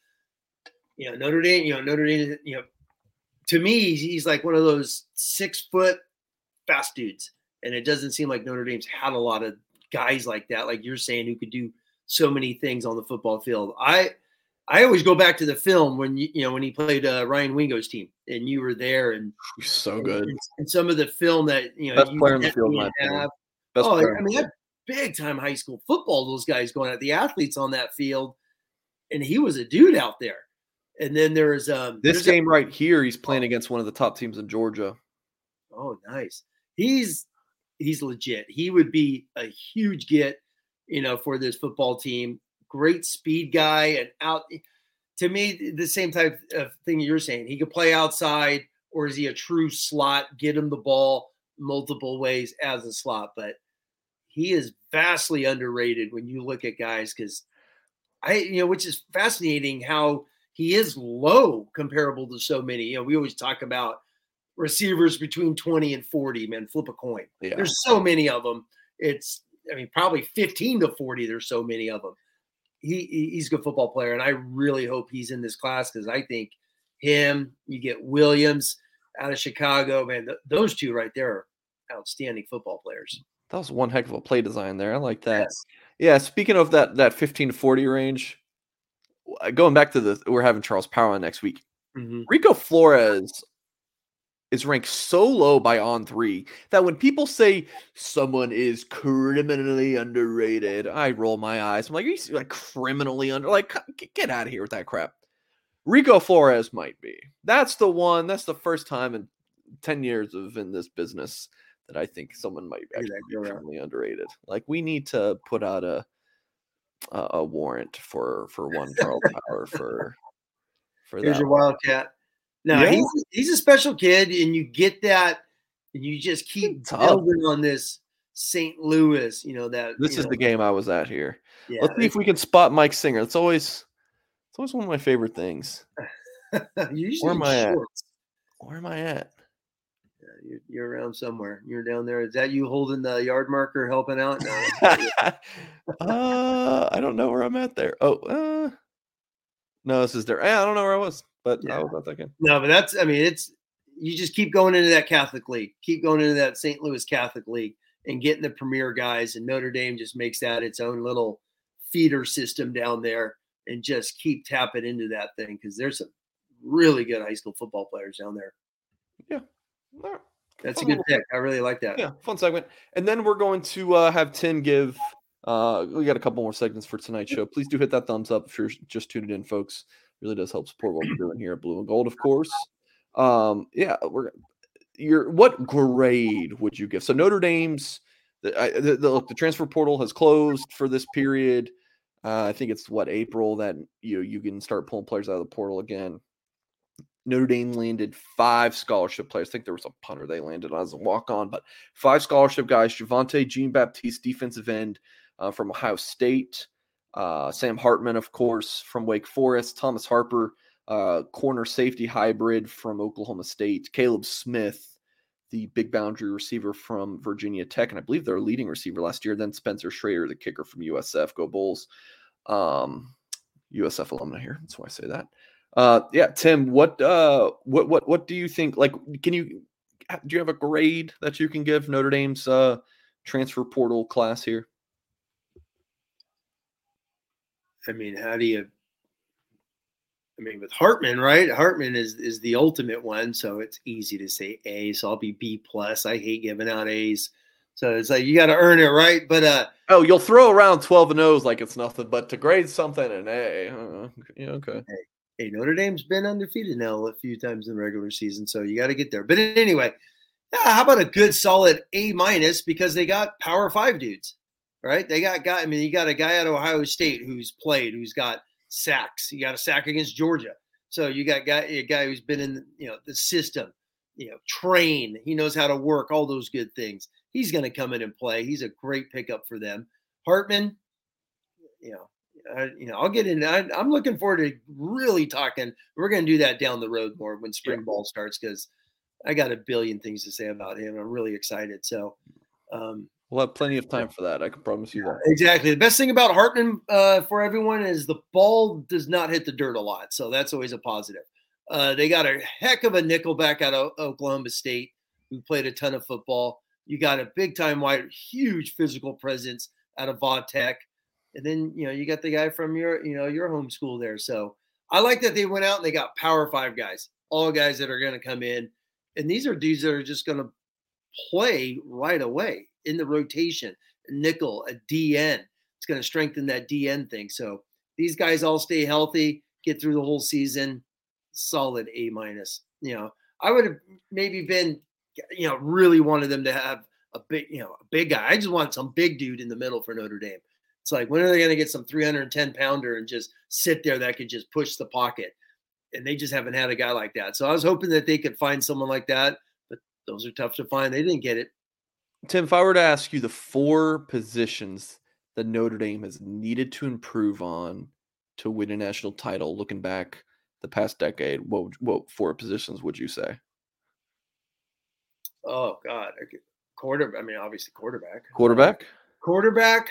you know Notre Dame. You know Notre Dame. You know, to me, he's like one of those six foot fast dudes. And it doesn't seem like Notre Dame's had a lot of guys like that, like you're saying, who could do so many things on the football field. I I always go back to the film when you you know when he played uh, Ryan Wingo's team, and you were there, and he's so good. And, and some of the film that you know best you player in the field, have. Best oh, player. I mean, that big time high school football. Those guys going at the athletes on that field, and he was a dude out there. And then there's um this there's game a, right here. He's playing against one of the top teams in Georgia. Oh, nice. He's He's legit. He would be a huge get, you know, for this football team. Great speed guy and out. To me, the same type of thing you're saying. He could play outside, or is he a true slot? Get him the ball multiple ways as a slot, but he is vastly underrated when you look at guys because I, you know, which is fascinating how he is low comparable to so many. You know, we always talk about receivers between twenty and forty, man, flip a coin. Yeah. There's so many of them. It's I mean, probably fifteen to forty. There's so many of them. He he's a good football player, and I really hope he's in this class because I think him. You get Williams out of Chicago, man. Th- those two right there are outstanding football players. That was one heck of a play design there. I like that. Yes. Yeah. Speaking of that, that fifteen to forty range, going back to the, we're having Charles Power on next week. Mm-hmm. Rico Flores is ranked so low by On three that when people say someone is criminally underrated, I roll my eyes. I'm like, are you like criminally under? Like, get out of here with that crap. Rico Flores might be. That's the one. That's the first time in ten years of in this business that I think someone might actually be criminally underrated. Like, we need to put out a a, a warrant for for one Charles Power for for Here's that your one. Wildcat. No, Yeah. he's he's a special kid, and you get that, and you just keep Tough. building on this Saint Louis. You know that This you is know, the game I was at here. Yeah, Let's see if we can spot Mike Singer. It's always it's always one of my favorite things. usually Where am I at? shorts. Where am I at? Yeah, you're, you're around somewhere. You're down there. Is that you holding the yard marker, helping out? No. uh, I don't know where I'm at there. Oh, uh, no, this is there. I don't know where I was, but Yeah. I was not thinking. No, but that's. I mean, it's you just keep going into that Catholic League, keep going into that Saint Louis Catholic League, and getting the premier guys. And Notre Dame just makes that its own little feeder system down there, and just keep tapping into that thing because there's some really good high school football players down there. Yeah. All right. That's Fun a good little- pick. I really like that. Yeah, fun segment. And then we're going to uh, have Tim give. Uh, we got a couple more segments for tonight's show. Please do hit that thumbs up if you're just tuning in, folks. It really does help support what we're doing here at Blue and Gold, of course. Um, yeah, we're. Your what grade would you give? So Notre Dame's the I, the, the, look, the transfer portal has closed for this period. Uh, I think it's what April that you you can start pulling players out of the portal again. Notre Dame landed five scholarship players. I think there was a punter they landed on as a walk-on, but five scholarship guys. Javonte Jean-Baptiste, defensive end uh, from Ohio State. Uh, Sam Hartman, of course, from Wake Forest. Thomas Harper, uh, corner safety hybrid from Oklahoma State. Caleb Smith, the big boundary receiver from Virginia Tech, and I believe their leading receiver last year. Then Spencer Schrader, the kicker from U S F. Go Bulls. Um, U S F alumni here. That's why I say that. Uh, yeah, Tim, what, uh, what, what, what do you think? Like, can you, do you have a grade that you can give Notre Dame's, uh, transfer portal class here? I mean, how do you, I mean, with Hartman, right? Hartman is, is the ultimate one. So it's easy to say A. So I'll be B plus. I hate giving out A's. So it's like, you got to earn it, right? But, uh, oh, you'll throw around twelve and O's like it's nothing, but to grade something an A, uh, yeah, okay. Hey, hey, Notre Dame's been undefeated now a few times in the regular season, so you got to get there. But anyway, yeah, how about a good solid A minus because they got Power Five dudes, right? They got guy. I mean, you got a guy out of Ohio State who's played, who's got sacks. You got a sack against Georgia, so you got guy, a guy who's been in, you know, the system, you know, trained. He knows how to work all those good things. He's going to come in and play. He's a great pickup for them. Hartman, you know. Uh, you know, I'll get in. I, I'm looking forward to really talking. We're going to do that down the road more when spring yeah. ball starts because I got a billion things to say about him. I'm really excited. So um, we'll have plenty of time for that. I can promise you that. Exactly. The best thing about Hartman uh, for everyone is the ball does not hit the dirt a lot. So that's always a positive. Uh, they got a heck of a nickelback out of Oklahoma State who played a ton of football. You got a big time wide, huge physical presence out of Vautech. And then, you know, you got the guy from your, you know, your home school there. So I like that they went out and they got Power Five guys, all guys that are going to come in. And these are dudes that are just going to play right away in the rotation, a nickel, a D N. It's going to strengthen that D N thing. So these guys all stay healthy, get through the whole season, solid A minus. You know, I would have maybe been, you know, really wanted them to have a big, you know, a big guy. I just want some big dude in the middle for Notre Dame. It's like, when are they going to get some three hundred ten pounder and just sit there that could just push the pocket? And they just haven't had a guy like that. So I was hoping that they could find someone like that, but those are tough to find. They didn't get it. Tim, if I were to ask you the four positions that Notre Dame has needed to improve on to win a national title, looking back the past decade, what, what four positions would you say? Oh, God. Quarter. I mean, obviously quarterback. Quarterback? Quarterback,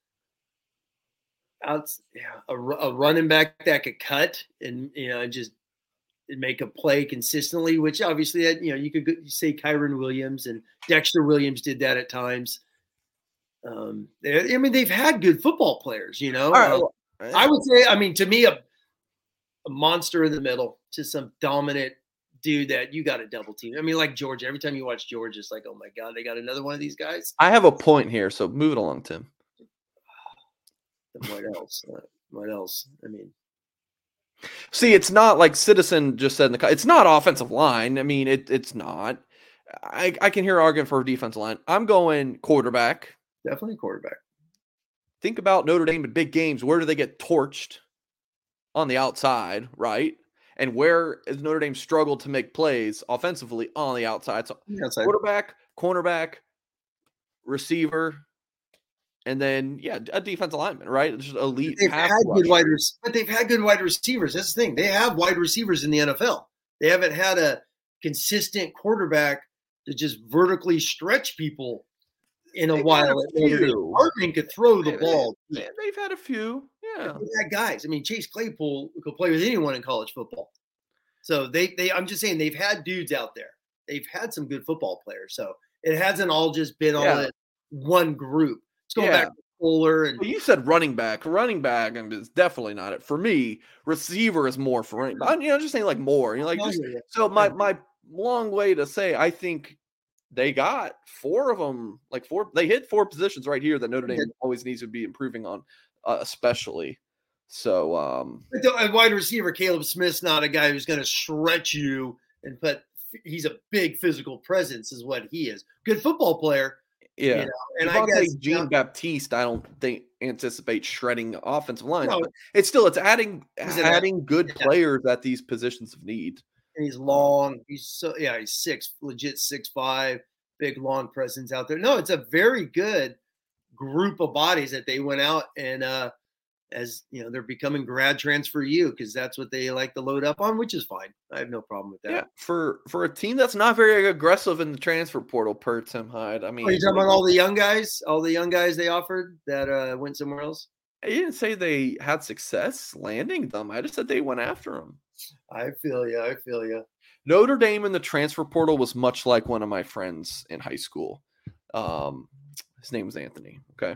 out, yeah, a, a running back that could cut and you know just make a play consistently. Which obviously, you know, you could say Kyron Williams and Dexter Williams did that at times. Um, I mean, they've had good football players. You know, Right, uh, well, yeah. I would say, I mean, to me, a, a monster in the middle, just some dominant dude that you got to double team. I mean, like Georgia. Every time you watch Georgia, it's like, oh my god, they got another one of these guys. I have a point here, so move it along, Tim. What else? Uh, what else? I mean, see, it's not like Citizen just said in the. It's not offensive line. I mean, it it's not. I I can hear arguing for a defensive line. I'm going quarterback. Definitely quarterback. Think about Notre Dame in big games. Where do they get torched? On the outside, right? And where has Notre Dame struggled to make plays offensively on the outside? So The outside. quarterback, cornerback, receiver, and then yeah, a defensive lineman, right? Just elite. They've pass had good rusher. wide receivers, but they've had good wide receivers. That's the thing. They have wide receivers in the N F L. They haven't had a consistent quarterback to just vertically stretch people in a They've while. had a few. Hardman could throw the They- ball. they- They've had a few. Yeah. They've had guys. I mean, Chase Claypool could play with anyone in college football. So they, they, I'm just saying they've had dudes out there. They've had some good football players. So it hasn't all just been all Yeah. in one group. It's going Yeah. back to Fuller and Well, you said running back. Running back is definitely not it. For me, receiver is more for running back. You know, just saying like more. You know, like Oh, just, yeah, yeah. so my my long way to say I think they got four of them, like four. They hit four positions right here that Notre Dame always needs to be improving on, uh, especially. So, um, But the, a wide receiver, Caleb Smith's not a guy who's going to stretch you and put. He's a big physical presence, is what he is. Good football player. yeah. You know, and I Devontae guess Jean you know, Baptiste, I don't think anticipate shredding offensive lines, No. but it's still it's adding He's an adding good yeah. players at these positions of need. and he's long. He's so yeah. He's six, legit six five, big long presence out there. No, it's a very good group of bodies that they went out and uh as you know they're becoming grad transfer you because that's what they like to load up on, which is fine. I have no problem with that. Yeah, for for a team that's not very aggressive in the transfer portal per Tim Hyde. I mean, Are you talking about all the young guys? All the young guys they offered that uh, went somewhere else? I didn't say they had success landing them. I just said they went after them. I feel you. I feel you. Notre Dame in the transfer portal was much like one of my friends in high school. Um, his name was Anthony. Okay,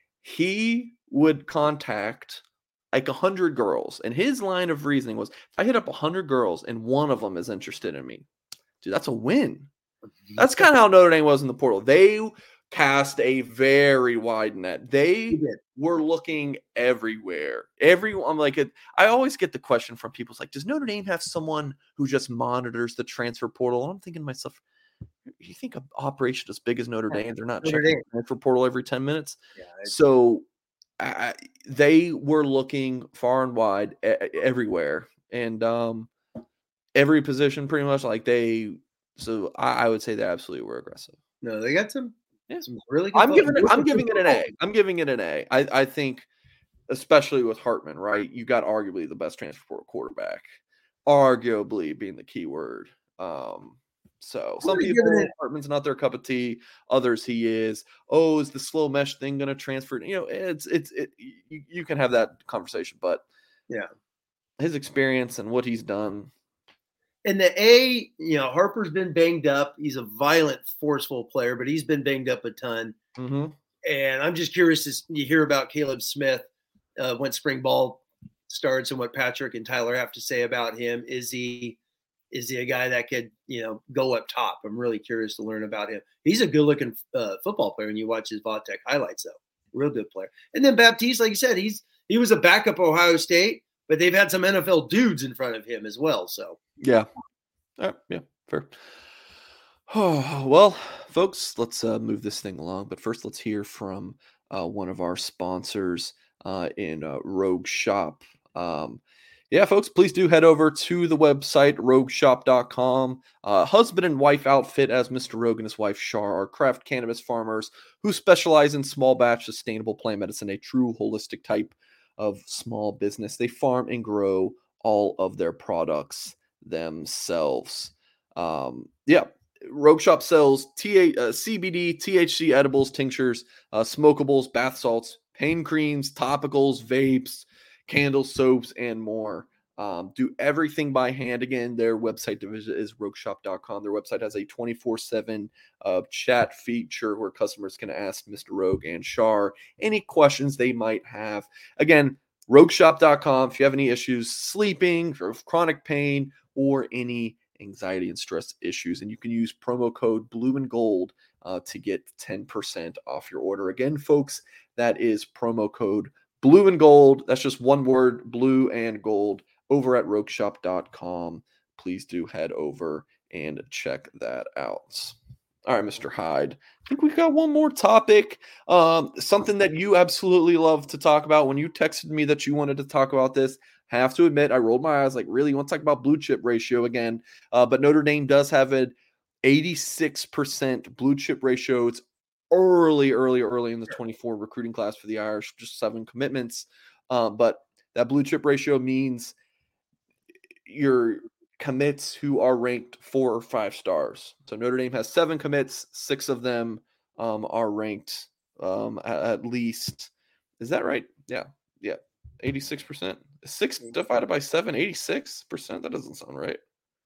he would contact like a hundred girls, and his line of reasoning was, if I hit up a hundred girls and one of them is interested in me, dude, that's a win. That's kind of how Notre Dame was in the portal. They cast a very wide net. They were looking everywhere. Everyone, I'm like, it, I always get the question from people. It's like, does Notre Dame have someone who just monitors the transfer portal? And I'm thinking to myself, you think an operation as big as Notre Dame, they're not Notre checking Dame. the transfer portal every ten minutes? Yeah, I- So I, they were looking far and wide e- everywhere, and um, every position pretty much. Like they, so I, I would say they absolutely were aggressive. No, they got some. Yeah. some really good. I'm giving it. football. I'm giving it an A. I'm giving it an A. I, I think, especially with Hartman, right? You got arguably the best transfer portal quarterback, arguably being the key word. Um, so some gonna give people, it- Hartman's not their cup of tea. Others, he is. Oh, is the slow mesh thing going to transfer? You know, it's it's it. You, you can have that conversation, but Yeah. his experience and what he's done. And the A, you know, Harper's been banged up. He's a violent, forceful player, but he's been banged up a ton. Mm-hmm. And I'm just curious to you hear about Caleb Smith uh, when spring ball starts and what Patrick and Tyler have to say about him. Is he is he a guy that could, you know, go up top? I'm really curious to learn about him. He's a good looking uh, football player when you watch his Vautech highlights, though. Real good player. And then Baptiste, like you said, he's he was a backup at Ohio State, but they've had some N F L dudes in front of him as well. So Yeah. Uh, yeah, fair. Oh, well, folks, let's uh, move this thing along. But first, let's hear from uh, one of our sponsors uh, in uh, Rogue Shop. Um, yeah, folks, please do head over to the website, rogue shop dot com. Uh, husband and wife outfit, as Mister Rogue and his wife Shar are craft cannabis farmers who specialize in small batch sustainable plant medicine, a true holistic type of small business. They farm and grow all of their products themselves. Um, yeah, Rogue Shop sells T- uh, C B D, T H C edibles, tinctures, uh, smokables, bath salts, pain creams, topicals, vapes, candles, soaps, and more. Um, do everything by hand. Again, their website division is rogue shop dot com. Their website has a twenty-four seven uh, chat feature where customers can ask Mister Rogue and Shar any questions they might have. Again, rogue shop dot com. If you have any issues sleeping or chronic pain or any anxiety and stress issues, and you can use promo code blue and gold uh, to get ten percent off your order. Again, folks, that is promo code blue and gold. That's just one word, blue and gold, over at rogue shop dot com. Please do head over and check that out. All right, Mister Hyde, I think we've got one more topic, um, something that you absolutely love to talk about. When you texted me that you wanted to talk about this, have to admit, I rolled my eyes like, really, you want to talk about blue chip ratio again? Uh, but Notre Dame does have an eighty-six percent blue chip ratio. It's early, early, early in the twenty-four recruiting class for the Irish, just seven commitments. Um, but that blue chip ratio means your commits who are ranked four or five stars. So Notre Dame has seven commits, six of them um, are ranked um, at, at least. Is that right? Yeah, yeah, eighty-six percent. Six divided by seven, eighty-six percent. That doesn't sound right.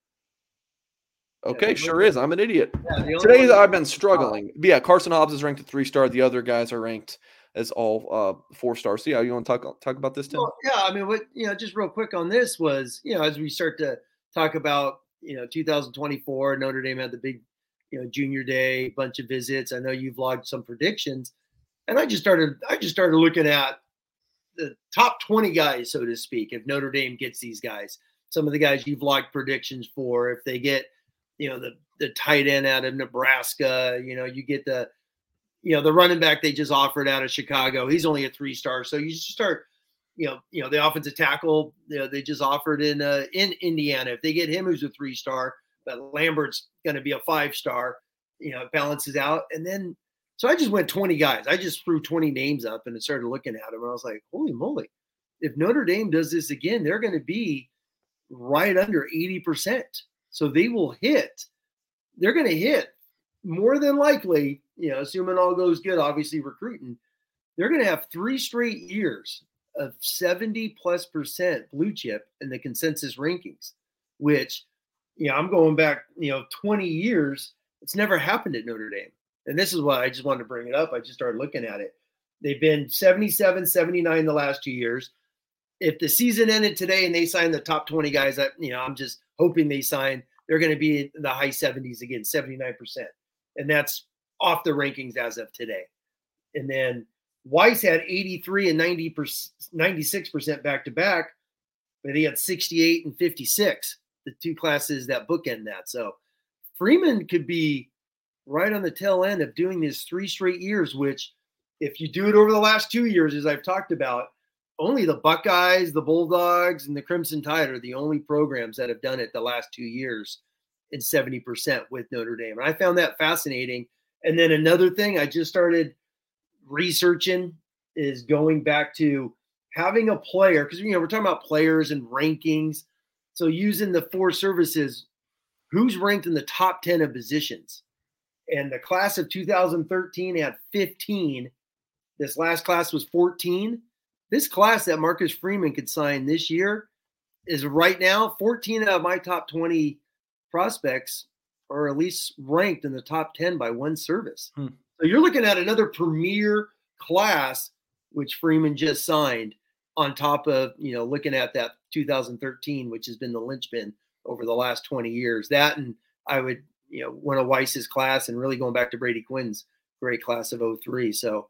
Okay, yeah, sure is. I'm an idiot. Yeah, Today I've been struggling. But yeah, Carson Hobbs is ranked a three star. The other guys are ranked as all uh, four stars. So yeah, you want to talk talk about this, Tim? Well, yeah, I mean, what you know, just real quick on this was, you know, as we start to talk about, you know, two thousand twenty-four, Notre Dame had the big, you know, junior day, bunch of visits. I know you've logged some predictions, and I just started, I just started looking at the top twenty guys, so to speak. If Notre Dame gets these guys, some of the guys you've logged predictions for, if they get, you know, the the tight end out of Nebraska, you know, you get the, you know, the running back they just offered out of Chicago. He's only a three star, so you just start. You know, you know, the offensive tackle, you know, they just offered in uh, in Indiana. If they get him, who's a three star, but Lambert's going to be a five star, you know, it balances out. And then, so I just went twenty guys. I just threw twenty names up and started looking at them. And I was like, holy moly, if Notre Dame does this again, they're going to be right under eighty percent. So they will hit, they're going to hit more than likely, you know, assuming all goes good, obviously recruiting, they're going to have three straight years of seventy plus percent blue chip in the consensus rankings, which, you know, I'm going back, you know, twenty years. It's never happened at Notre Dame. And this is why I just wanted to bring it up. I just started looking at it. They've been seventy-seven, seventy-nine the last two years. If the season ended today and they signed the top twenty guys, that, you know, I'm just hoping they sign, they're going to be in the high seventies again, seventy-nine percent. And that's off the rankings as of today. And then Weiss had eighty-three and ninety percent, ninety-six percent back to back, but he had sixty-eight and fifty-six, the two classes that bookend that. So Freeman could be right on the tail end of doing this three straight years, which if you do it over the last two years, as I've talked about, only the Buckeyes, the Bulldogs, and the Crimson Tide are the only programs that have done it the last two years in seventy percent with Notre Dame. And I found that fascinating. And then another thing I just started researching is going back to having a player, because, you know, we're talking about players and rankings. So using the four services, who's ranked in the top ten of positions? And the class of two thousand thirteen had fifteen. This last class was fourteen. This class that Marcus Freeman could sign this year is right now fourteen out of my top twenty prospects are at least ranked in the top ten by one service. Hmm. So you're looking at another premier class, which Freeman just signed, on top of, you know, looking at that two thousand thirteen, which has been the linchpin over the last twenty years. That, and I would, you know, one of Weiss's class, and really going back to Brady Quinn's great class of oh three. So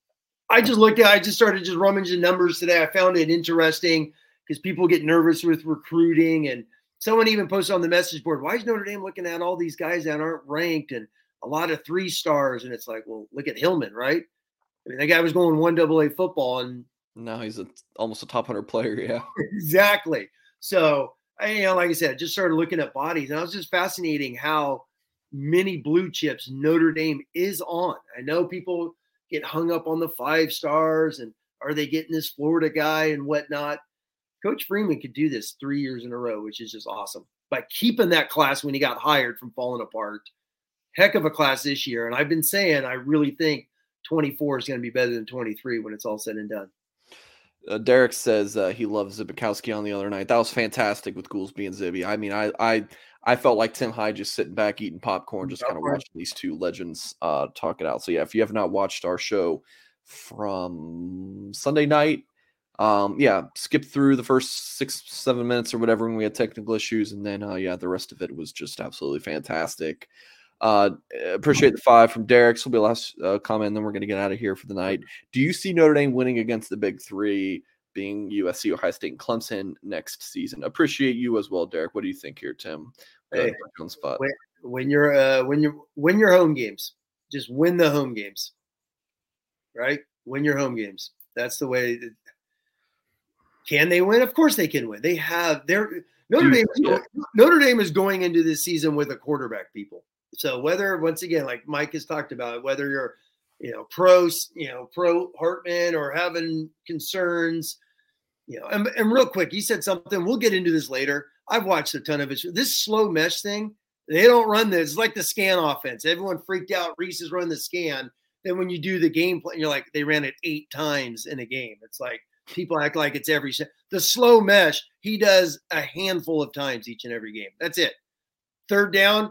I just looked at, I just started just rummaging numbers today. I found it interesting because people get nervous with recruiting, and someone even posted on the message board, why is Notre Dame looking at all these guys that aren't ranked and a lot of three stars? And it's like, well, look at Hillman, right? I mean, that guy was going one double A football, and now he's a, almost a top one hundred player. Yeah, exactly. So I, you know, like I said, I just started looking at bodies, and I was just fascinating how many blue chips Notre Dame is on. I know people get hung up on the five stars and are they getting this Florida guy and whatnot. Coach Freeman could do this three years in a row, which is just awesome. By keeping that class when he got hired from falling apart, heck of a class this year. And I've been saying, I really think twenty-four is going to be better than twenty-three when it's all said and done. Uh, Derek says uh, he loves Zibikowski on the other night. That was fantastic with Goolsby and Zibby. I mean, I I I felt like Tim Hyde just sitting back eating popcorn, just kind of watching these two legends uh, talk it out. So yeah, if you have not watched our show from Sunday night, um, yeah, skip through the first six seven minutes or whatever when we had technical issues, and then uh, yeah, the rest of it was just absolutely fantastic. Uh, appreciate the five from Derek. So will be the last uh, comment, and then we're going to get out of here for the night. Do you see Notre Dame winning against the big three, being U S C, Ohio State, and Clemson next season? Appreciate you as well, Derek. What do you think here, Tim? Hey, on spot. When, when you're uh, when you win your home games, just win the home games, right? Win your home games. That's the way. That, can they win? Of course they can win. They have their Notre Dame. Yeah. Notre Dame is going into this season with a quarterback, people. So whether, once again, like Mike has talked about, whether you're, you know, pro, you know, pro Hartman or having concerns, you know, and, and real quick, he said something, we'll get into this later. I've watched a ton of it. This slow mesh thing, they don't run this. It's like the scan offense. Everyone freaked out. Reese is running the scan. Then when you do the game plan, you're like, they ran it eight times in a game. It's like people act like it's every – the slow mesh, he does a handful of times each and every game. That's it. Third down,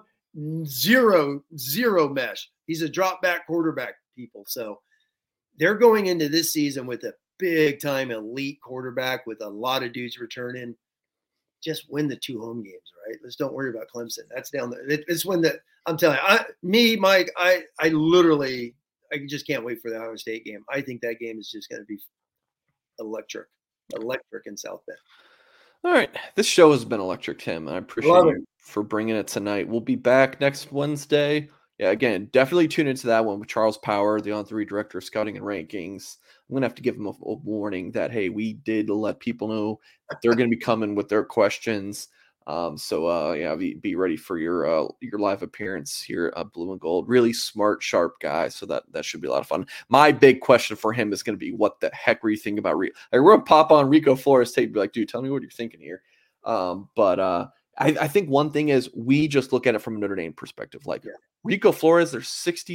Zero, zero mesh. He's a drop back quarterback, people. So they're going into this season with a big time elite quarterback with a lot of dudes returning. Just win the two home games, right? Let's don't worry about Clemson. That's down there. It, it's when the I'm telling you, I, me, Mike, I, I literally, I just can't wait for the Ohio State game. I think that game is just going to be electric, electric in South Bend. All right. This show has been electric, Tim. I appreciate Love you it. for bringing it tonight. We'll be back next Wednesday. Yeah, again, definitely tune into that one with Charles Power, the on three director of scouting and rankings. I'm going to have to give him a, a warning that, hey, we did let people know that they're going to be coming with their questions. Um, so, uh, yeah, be, be ready for your uh, your live appearance here at Blue and Gold. Really smart, sharp guy. So that, that should be a lot of fun. My big question for him is going to be, what the heck were you thinking about? Re- like, we're going to pop on Rico Flores tape and be like, dude, tell me what you're thinking here. Um, but uh, I, I think one thing is we just look at it from a Notre Dame perspective. Like, yeah. Rico Flores, there's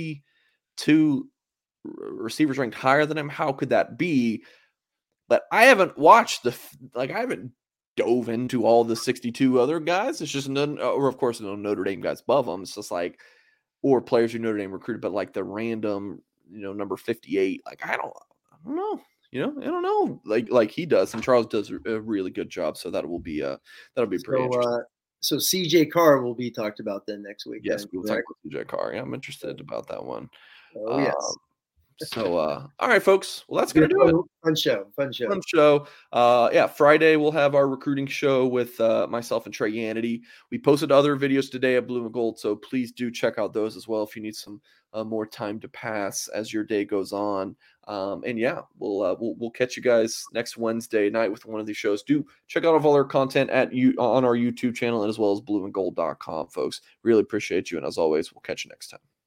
sixty-two receivers ranked higher than him. How could that be? But I haven't watched the, like, I haven't dove into all the sixty-two other guys. It's just none, or of course, no Notre Dame guys above them. It's just like, or players who Notre Dame recruited, but like the random, you know, number fifty-eight. Like, I don't, I don't know, you know, I don't know, like like he does, and Charles does a really good job. So that will be uh that'll be pretty so, interesting. Uh, so C J Carr will be talked about then next week. Yes, then, we'll talk about C J Carr. Yeah, I'm interested about that one. Oh yes. Um, So, uh, all right, folks. Well, that's going to do it. Fun show. Fun show. Fun show. Uh, yeah, Friday we'll have our recruiting show with uh, myself and Trey Yannity. We posted other videos today at Blue and Gold, so please do check out those as well if you need some uh, more time to pass as your day goes on. Um, and yeah, we'll, uh, we'll we'll catch you guys next Wednesday night with one of these shows. Do check out all our content at you on our YouTube channel and as well as blue and gold dot com, folks. Really appreciate you, and as always, we'll catch you next time.